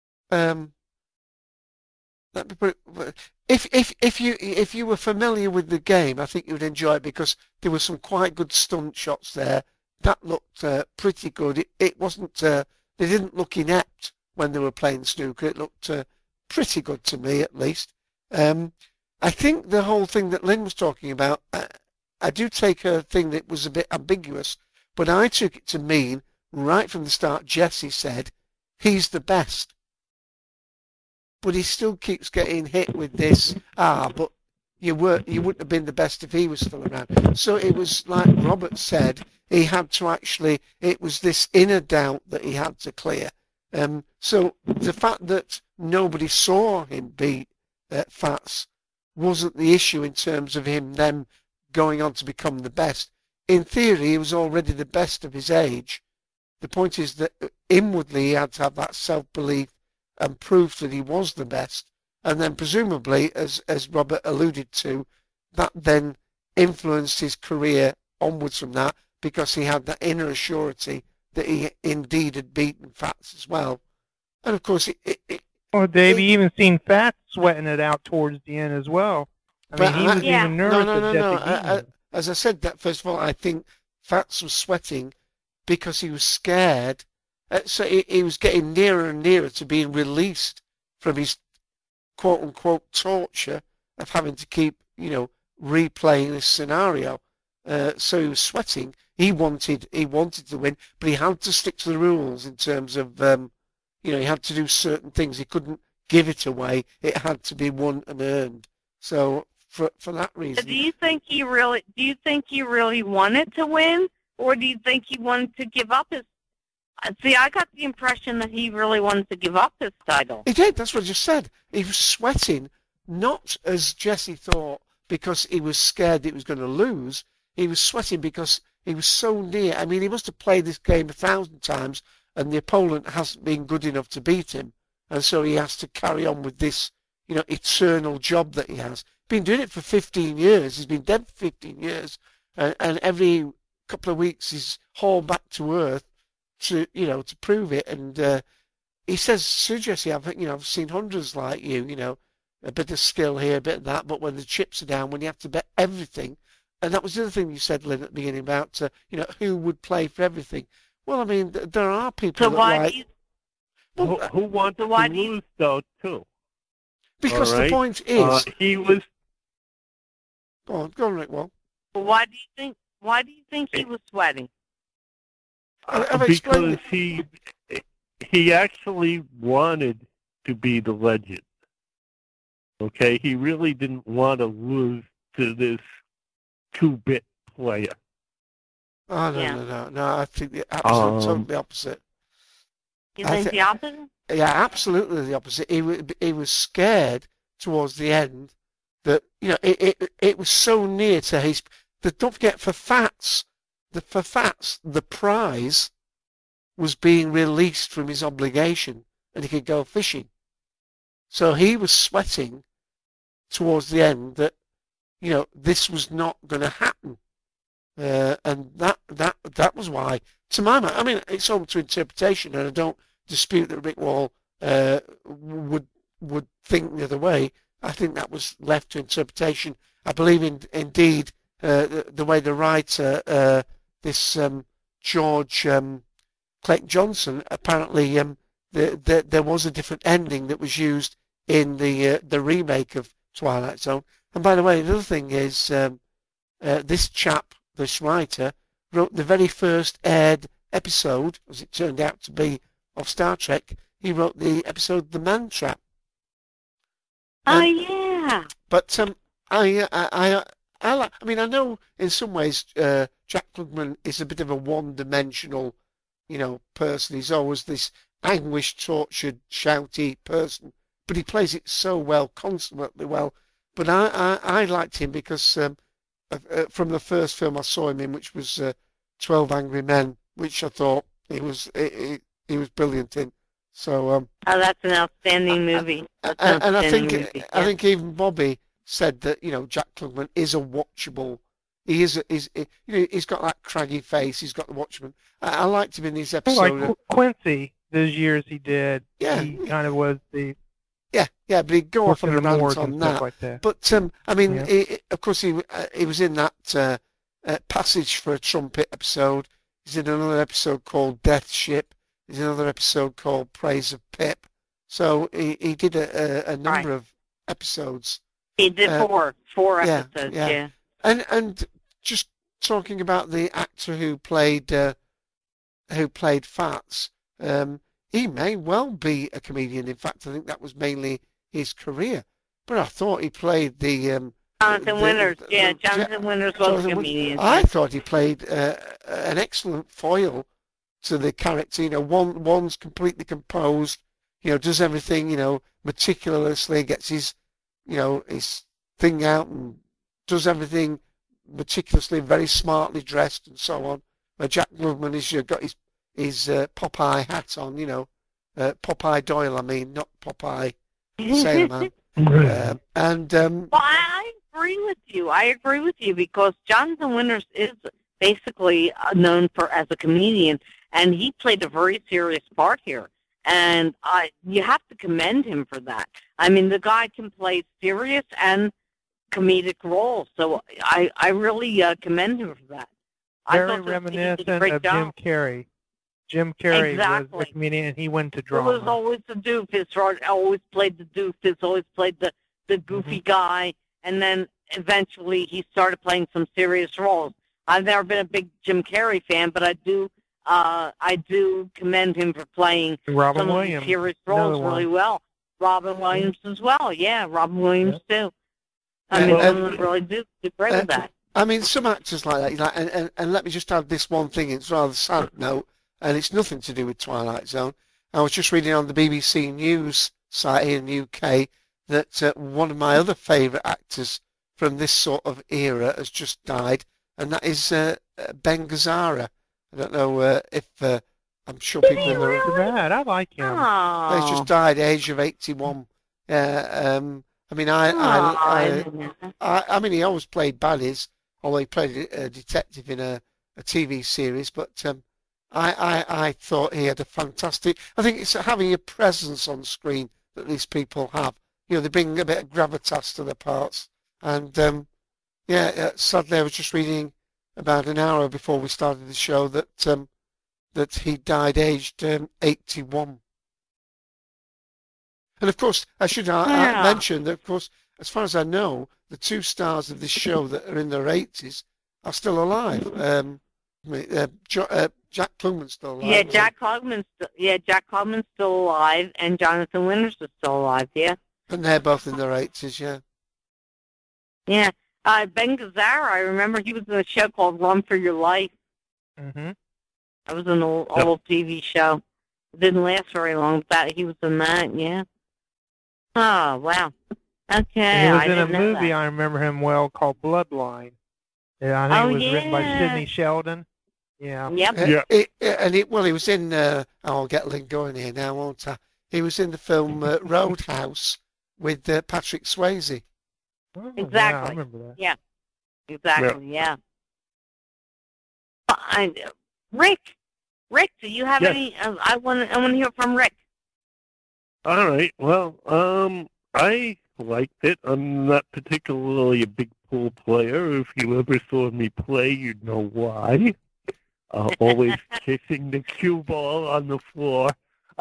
Let me put it. If you were familiar with the game, I think you would enjoy it because there were some quite good stunt shots there. That looked pretty good. It wasn't. They didn't look inept when they were playing snooker. It looked pretty good to me, at least. I think the whole thing that Lynn was talking about, I do take a thing that was a bit ambiguous, but I took it to mean right from the start. Jesse said he's the best, but he still keeps getting hit with this. But you wouldn't have been the best if he was still around. So it was like Robert said. He had to actually. It was this inner doubt that he had to clear. So the fact that nobody saw him beat Fats wasn't the issue in terms of him then going on to become the best. In theory, he was already the best of his age. The point is that inwardly he had to have that self-belief and proof that he was the best. And then presumably, as Robert alluded to, that then influenced his career onwards from that because he had that inner assurity that he indeed had beaten Fats as well. And of course, well, Dave, you even seen Fats sweating it out towards the end as well. I mean, he was even nervous. No. As I said, that first of all, I think Fats was sweating because he was scared. So he was getting nearer and nearer to being released from his quote-unquote torture of having to keep, replaying this scenario. So he was sweating. He wanted to win, but he had to stick to the rules in terms of you know, he had to do certain things. He couldn't give it away. It had to be won and earned. So for that reason. Do you think he really wanted to win, or do you think he wanted to give up his? See, I got the impression that he really wanted to give up his title. He did. That's what I just said. He was sweating, not as Jesse thought, because he was scared that he was going to lose. He was sweating because he was so near. I mean, he must have played this game 1,000 times, and the opponent hasn't been good enough to beat him. And so he has to carry on with this, you know, eternal job that he has. Been doing it for 15 years. He's been dead for 15 years. And every couple of weeks he's hauled back to earth to, you know, to prove it. And he says, "Sir Jesse, I've seen hundreds like you, you know, a bit of skill here, a bit of that, but when the chips are down, when you have to bet everything." And that was the other thing you said, Lynn, at the beginning about, you know, who would play for everything. Well, I mean, there are people so that why like... do you, who wants to lose, though, too? Because the point is... he was... Go on, Rick. Well, why do you think he was sweating? Because he actually wanted to be the legend. Okay, he really didn't want to lose to this 2-bit player. Oh, no. I think the totally opposite. You think the opposite? Yeah, absolutely the opposite. He was scared towards the end that, you know, it was so near to his... Don't forget, for Fats, the prize was being released from his obligation and he could go fishing. So he was sweating towards the end that, you know, this was not going to happen. And that was why, to my mind, I mean, it's open to interpretation, and I don't dispute that Rick Wall would think the other way. I think that was left to interpretation. I believe indeed the way the writer, this George Clayton Johnson, apparently there was a different ending that was used in the remake of Twilight Zone. And by the way, another thing is this chap, this writer, wrote the very first aired episode, as it turned out to be, of Star Trek. He wrote the episode The Man Trap. Yeah. But I mean, I know in some ways Jack Klugman is a bit of a one-dimensional, you know, person. He's always this anguished, tortured, shouty person, but he plays it so well, consummately well. But I liked him because from the first film I saw him in, which was 12 Angry Men, which I thought he was brilliant in. So that's an outstanding movie. And I think even Bobby said that, you know, Jack Klugman is a watchable. He's got that craggy face. He's got the Watchman. I liked him in these episodes. Like Quincy, those years he did. Yeah, he kind of was the. Yeah, but he'd go off on a rant on that. Like that. But I mean, of course, he was in that Passage for a Trumpet episode. He's in another episode called Death Ship. He's in another episode called Praise of Pip. So he did a number of episodes. He did four episodes. Yeah. And just talking about the actor who played Fats, he may well be a comedian. In fact, I think that was mainly his career. But I thought he played the Jonathan Winters. Jonathan Winters was a comedian. I thought he played an excellent foil to the character. You know, one's completely composed. You know, does everything, you know, meticulously, gets his, you know, his thing out and does everything meticulously, very smartly dressed and so on. Where Jack Klugman has got his Popeye hat on, you know, Popeye Doyle, I mean, not Popeye Sailor Man. Well, I agree with you because Jonathan Winters is basically known as a comedian, and he played a very serious part here. And you have to commend him for that. I mean, the guy can play serious and comedic roles, so I really commend him for that. Very reminiscent of Jim Carrey. Jim Carrey was a comedian, and he went to drama. He was always the doofus, always played the doofus, always played the goofy guy, and then eventually he started playing some serious roles. I've never been a big Jim Carrey fan, but I do I do commend him for playing Robin some Williams, of the serious roles really well. Robin Williams as well. Yeah, Robin Williams too. I mean, some of them really do great with that. I mean, some actors like that, and let me just add this one thing. It's a rather sad note, and it's nothing to do with Twilight Zone. I was just reading on the BBC News site here in the UK that one of my other favourite actors from this sort of era has just died, and that is Ben Gazzara. I don't know if I'm sure people know. Really? Bad. I like him. Oh. He's just died, age of 81. I mean, I mean, he always played baddies, although he played a detective in a TV series. But I thought he had a fantastic. I think it's having a presence on screen that these people have. You know, they bring a bit of gravitas to their parts. And sadly, I was just reading about an hour before we started the show that that he died aged 81. And of course, I should mention that, of course, as far as I know, the two stars of this show that are in their 80s are still alive. Jack Klugman's still alive. Yeah, Jack Klugman's still alive, and Jonathan Winters is still alive. Yeah. And they're both in their 80s. Yeah. Yeah. Ben Gazzara, I remember he was in a show called Run for Your Life. Mm-hmm. That was an old TV show. It didn't last very long, but he was in that, yeah. Oh, wow. Okay, and he was in a movie, I remember him well, called Bloodline. Yeah, I think it was written by Sidney Sheldon. Yeah. Yep. He was in, I'll get Lynn going here now, won't I? He was in the film Roadhouse with Patrick Swayze. Oh, exactly. Yeah, I remember that. Yeah. Exactly, yeah. Rick, do you have any? I want to hear from Rick. All right. Well, I liked it. I'm not particularly a big pool player. If you ever saw me play, you'd know why. Always kissing the cue ball on the floor.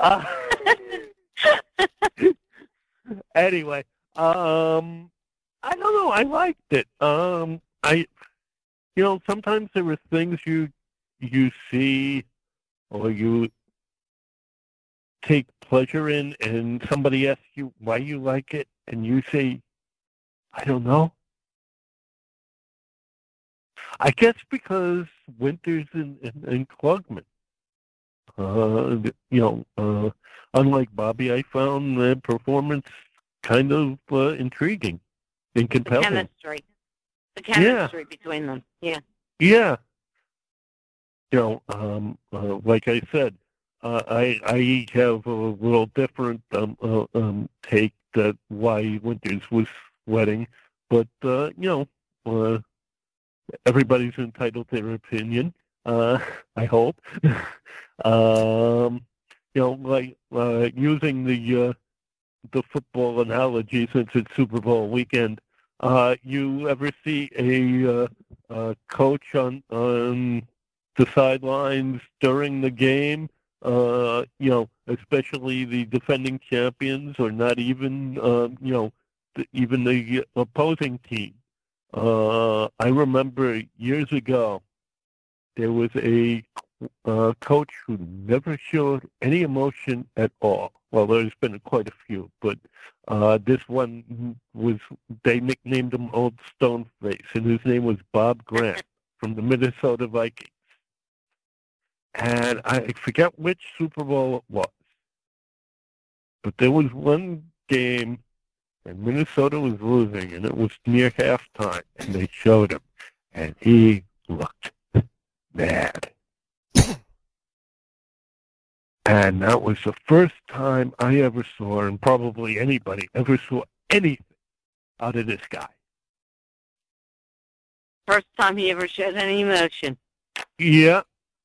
Anyway, I don't know. I liked it. Sometimes there are things you see or you take pleasure in, and somebody asks you why you like it, and you say, I don't know. I guess because Winters and Klugman. Unlike Bobby, I found the performance kind of intriguing and compelling. The chemistry between them. Yeah. Yeah. Like I said, I have a little different take that why Winters was sweating, but everybody's entitled to their opinion. I hope. Using the football analogy, since it's Super Bowl weekend. You ever see a coach on the sidelines during the game? Especially the defending champions, or not even even the opposing team. I remember years ago there was a coach who never showed any emotion at all. Well, there's been quite a few, but this one they nicknamed him Old Stoneface, and his name was Bob Grant from the Minnesota Vikings. And I forget which Super Bowl it was, but there was one game, and Minnesota was losing, and it was near halftime, and they showed him, and he looked mad. And that was the first time I ever saw, and probably anybody ever saw anything out of this guy. First time he ever showed any emotion. Yeah.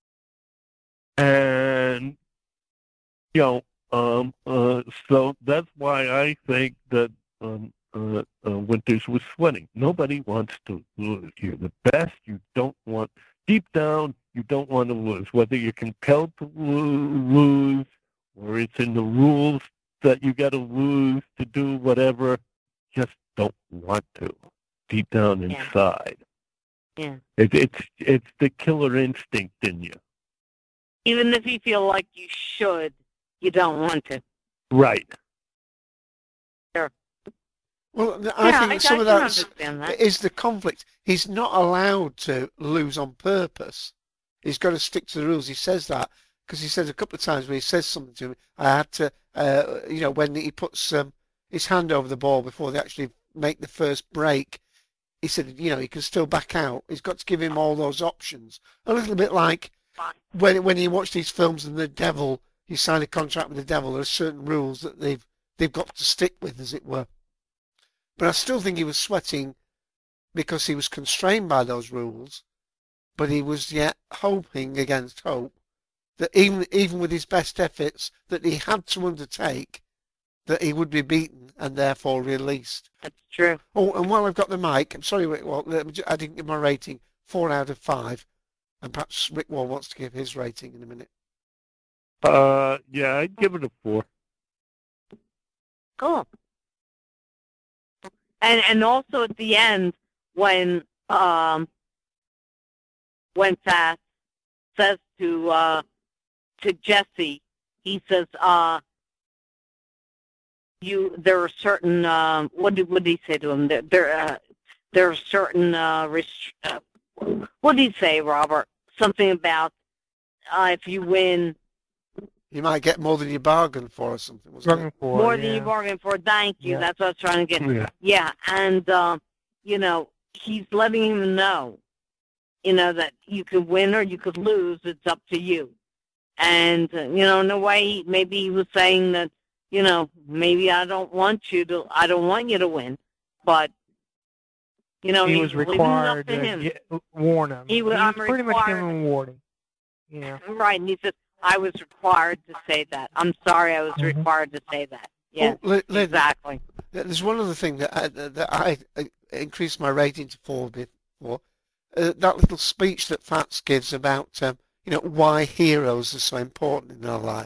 And, so that's why I think that Winters was sweating. Nobody wants to lose. You're the best. You don't want, deep down, you don't want to lose. Whether you're compelled to lose or it's in the rules that you got to lose to do whatever, just don't want to, deep down inside. Yeah. It's the killer instinct in you. Even if you feel like you should, you don't want to. Right. Sure. Well, I think some of that is the conflict. He's not allowed to lose on purpose. He's got to stick to the rules. He says that because he says a couple of times when he says something to me, I had to, when he puts his hand over the ball before they actually make the first break, he said, he can still back out. He's got to give him all those options. A little bit like when you watch these films and the devil, you sign a contract with the devil, there are certain rules that they've got to stick with, as it were. But I still think he was sweating because he was constrained by those rules, but he was yet hoping against hope that even with his best efforts that he had to undertake, that he would be beaten and therefore released. That's true. Oh, and while I've got the mic, I'm sorry, Rick Wall, I didn't give my rating 4 out of 5, and perhaps Rick Wall wants to give his rating in a minute. Yeah, I'd give it a 4. Cool. And also at the end, when Fast says to Jesse, he says, there are certain what did he say to him? There are certain what did he say, Robert? Something about if you win, you might get more than you bargained for, or something. More than you bargained for. Thank you. Yeah. That's what I was trying to get. Yeah, and he's letting him know, that you could win or you could lose. It's up to you. And in a way, maybe he was saying that, maybe I don't want you to win, but he was required to warn him. He was pretty much giving him a warning. Yeah. Right, and he says, I was required to say that. I'm sorry, I was required to say that. Yeah, exactly. There's one other thing that I increased my rating to 4 before. That little speech that Fats gives about why heroes are so important in our life.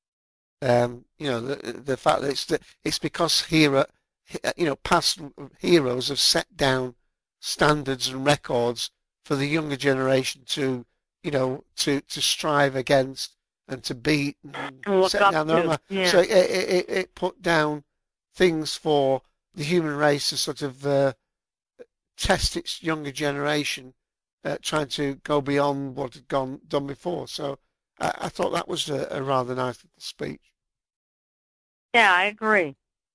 The fact that it's because past heroes have set down standards and records for the younger generation to strive against and to beat and set down their own. Yeah. So it put down things for the human race to sort of test its younger generation, trying to go beyond what had done before. So I thought that was a rather nice little speech. Yeah, I agree.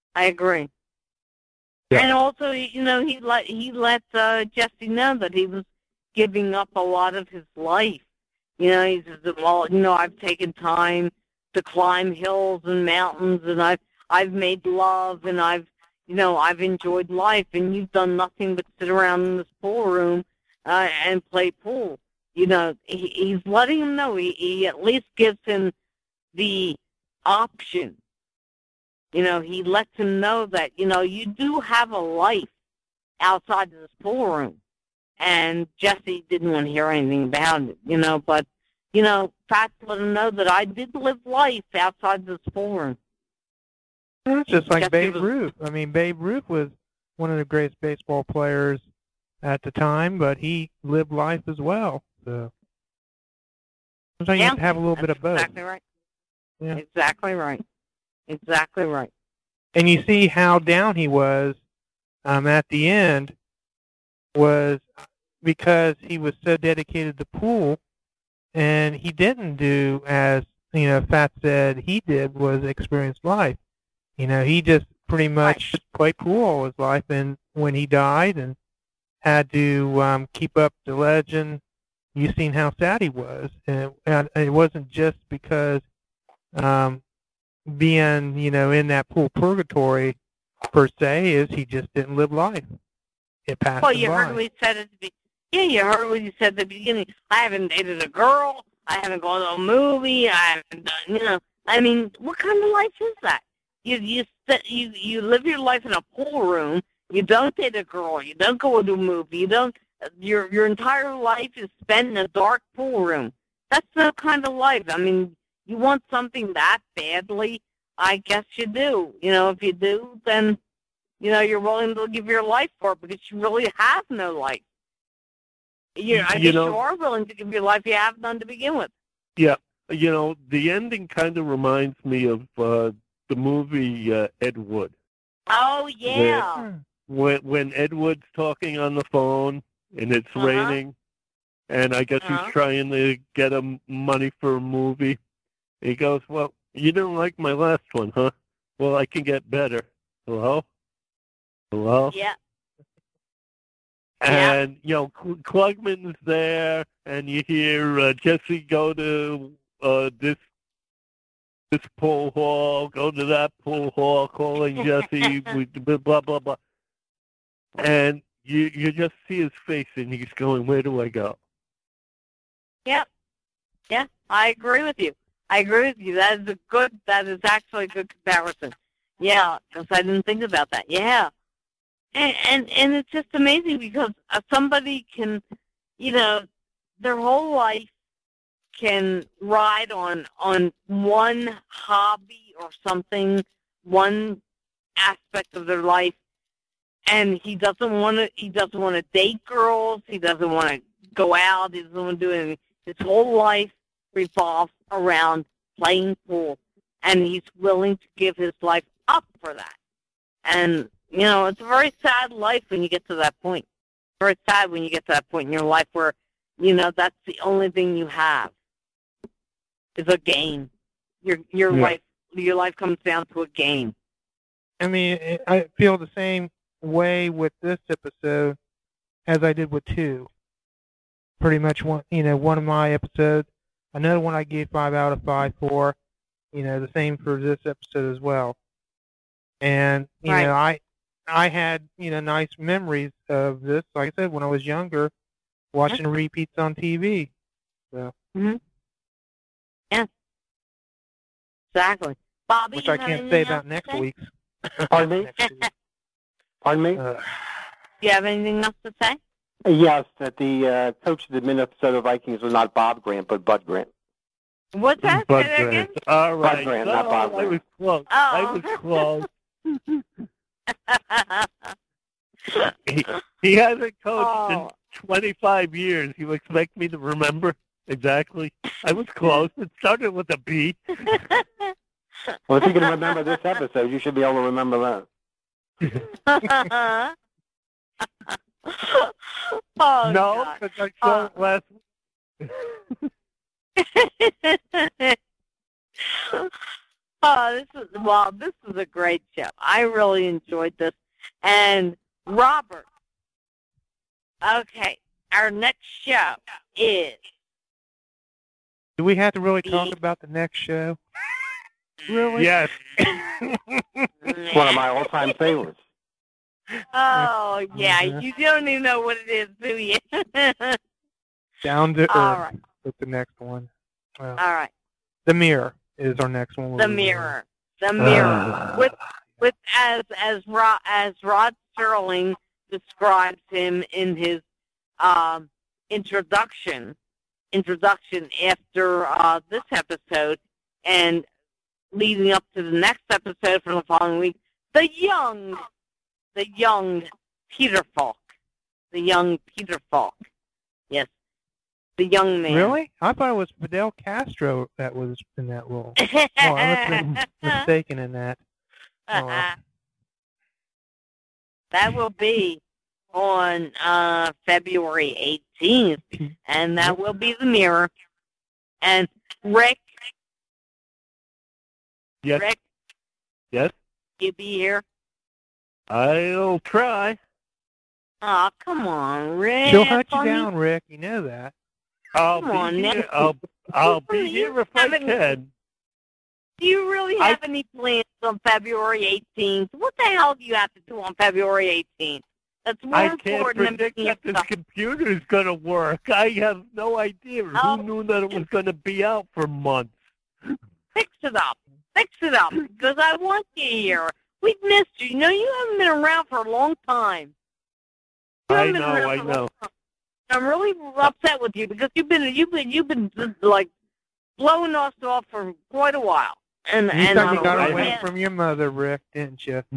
Yeah. And also, he let Jesse know that he was giving up a lot of his life. He says, well, I've taken time to climb hills and mountains, and I've made love, and I've enjoyed life, and you've done nothing but sit around in this pool room and play pool. He's letting him know. He at least gives him the option. He lets him know that, you do have a life outside of this pool room. And Jesse didn't want to hear anything about it, but, Fats let him know that I did live life outside this pool room. It's just like Babe Ruth. I mean, Babe Ruth was one of the greatest baseball players at the time, but he lived life as well. So sometimes you have to have a little bit of both. Exactly right. Yeah. Exactly right. Exactly right. And you see how down he was at the end was because he was so dedicated to pool, and he didn't do as Fats said he did, was experience life. He just pretty much played pool all his life, and when he died and had to keep up the legend, you seen how sad he was, and it wasn't just because being in that pool purgatory per se, is he just didn't live life. It passed him by. You heard what he said at the beginning. Yeah, you heard what he said at the beginning. I haven't dated a girl. I haven't gone to a movie. I haven't done, I mean, what kind of life is that? You live your life in a pool room. You don't date a girl. You don't go to a movie. You don't. Your entire life is spent in a dark pool room. That's no kind of life. I mean, you want something that badly, I guess you do. If you do, then you're willing to give your life for it because you really have no life. I guess you are willing to give your life. You have none to begin with. Yeah, the ending kind of reminds me of the movie Ed Wood. Oh, yeah. When Ed Wood's talking on the phone and it's raining, and I guess he's trying to get him money for a movie. He goes, well, you didn't like my last one, huh? Well, I can get better. Hello? Yeah. And, Klugman's there, and you hear Jesse go to this pool hall, go to that pool hall, calling Jesse, blah, blah, blah. And you just see his face, and he's going, where do I go? Yep. Yeah, I agree with you. That is actually a good comparison. Yeah, because I didn't think about that. Yeah. And it's just amazing because somebody can, their whole life can ride on one hobby or something, one aspect of their life, and he doesn't want to date girls, he doesn't want to go out, he doesn't want to do anything. His whole life revolves around playing pool, and he's willing to give his life up for that. And it's a very sad life when you get to that point. Very sad when you get to that point in your life where, that's the only thing you have is a game. Your life comes down to a game. I mean, I feel the same way with this episode as I did with 2. Pretty much one of my episodes. Another one I gave 5 out of 5 for. The same for this episode as well. And I had nice memories of this. Like I said, when I was younger, watching repeats on TV. So. Yeah. Exactly. Bobby, which I can't say about next week's. Pardon me? Pardon me? Do you have anything else to say? Yes, that the coach of the Minnesota Vikings was not Bob Grant, but Bud Grant. What's that? Bud Say that Grant. again? All right. Bud Grant, not Bob Grant. I was close. Oh. I was close. He hasn't coached in 25 years. You expect me to remember exactly? I was close. It started with a B. Well, if you can remember this episode, you should be able to remember that. Oh, no, because I saw it last this is a great show. I really enjoyed this. And Robert, okay, our next show is... Do we have to really talk about the next show? Really? Yes. It's one of my all-time favorites. Oh, yeah, you don't even know what it is, do you? Down to All Earth right. with the next one. Well, All right. The Mirror is our next one. The Mirror. The Mirror. With as Rod Serling describes him in his introduction after this episode and leading up to the next episode for the following week, the young Peter Falk. The young Peter Falk. Yes. The young man. Really? I thought it was Fidel Castro that was in that role. Oh, I must have been mistaken in that. That will be on February 18th, and that will be The Mirror. And Rick. Yes. Rick. Yes. You be here? I'll try. Oh, come on, Rick. She'll hunt you down, Rick. You know that. I'll be here if I can. Do you really have any plans on February 18th? What the hell do you have to do on February 18th? That's more I can't important predict than that this computer is going to work. I have no idea. Who knew that it was going to be out for months? Fix it up, because I want you here. We've missed you. You know, you haven't been around for a long time. I know. I'm really upset with you because you've been like blowing us off for quite a while. And you thought you got away from your mother, Rick, didn't you?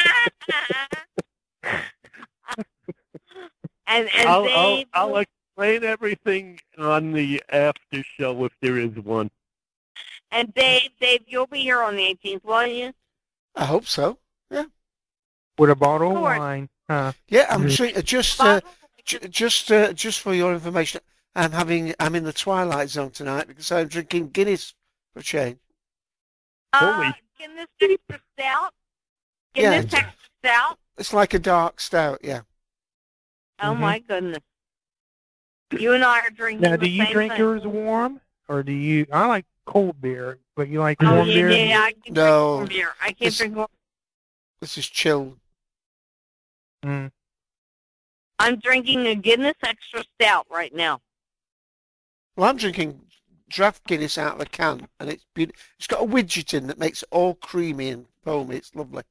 and I'll explain explain everything on the after show if there is one. And Dave, you'll be here on the 18th, won't you? I hope so. Yeah. With a bottle of wine. Yeah, I'm just for your information. I'm in the Twilight Zone tonight because I'm drinking Guinness for a change. Guinness extra stout. Guinness extra stout. It's like a dark stout. Yeah. Oh my goodness. You and I are drinking. Now, do you drink yours warm, or do you? I like cold beer, but you like warm beer? Yeah, I can drink warm beer. I can't drink warm. This is chilled. I'm drinking a Guinness extra stout right now. Well, I'm drinking draft Guinness out of a can, and it's beautiful. It's got a widget in that makes it all creamy and foamy. It's lovely.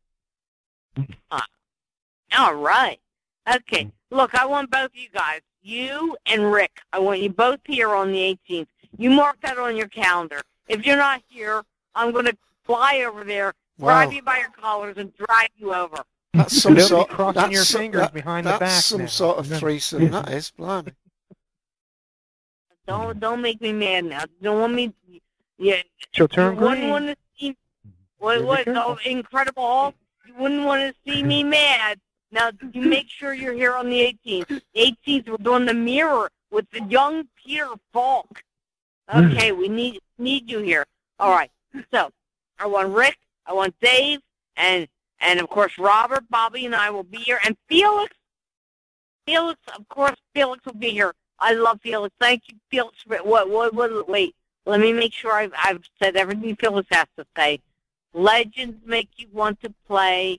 All right. Okay. Look, I want both of you guys, you and Rick, I want you both here on the 18th. You mark that on your calendar. If you're not here, I'm going to fly over there, grab you by your collars, and drag you over. That's some sort. Crossing your fingers behind the back. That's some sort of threesome. That is, blimey. Don't make me mad now. Don't want me. Yeah. She'll turn green. Wouldn't want to see. What? Oh, Incredible Hulk. You wouldn't want to see me mad. Now, you make sure you're here on the 18th. 18th, we're doing the Mirror with the young Peter Falk. Okay, we need you here. All right. So, I want Rick, I want Dave, and of course Robert, Bobby, and I will be here, and Felix. Felix, of course, Felix will be here. I love Felix. Thank you, Felix. Wait. Let me make sure I've said everything Felix has to say. Legends make you want to play.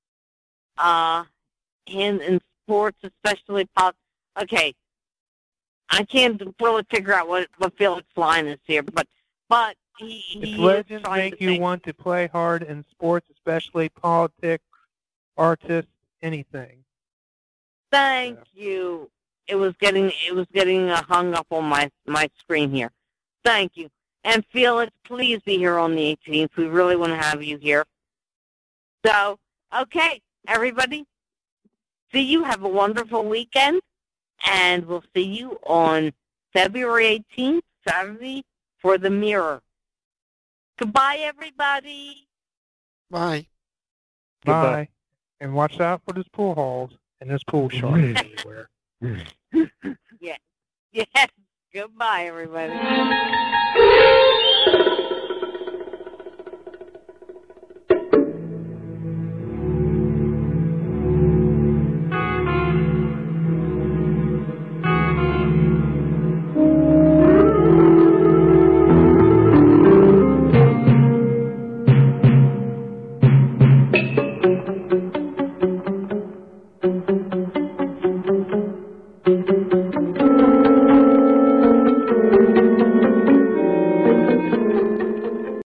In sports, especially okay, I can't really figure out what Felix's line is here, but he legends make you want to play hard in sports, especially politics, artists, anything. Thank you. It was getting hung up on my screen here. Thank you. And Felix, please be here on the 18th. We really want to have you here. So, okay, everybody. See you. Have a wonderful weekend, and we'll see you on February 18th, Saturday, for the Mirror. Goodbye, everybody. Bye. Bye. And watch out for those pool halls and this pool shark everywhere. Yes. Goodbye, everybody.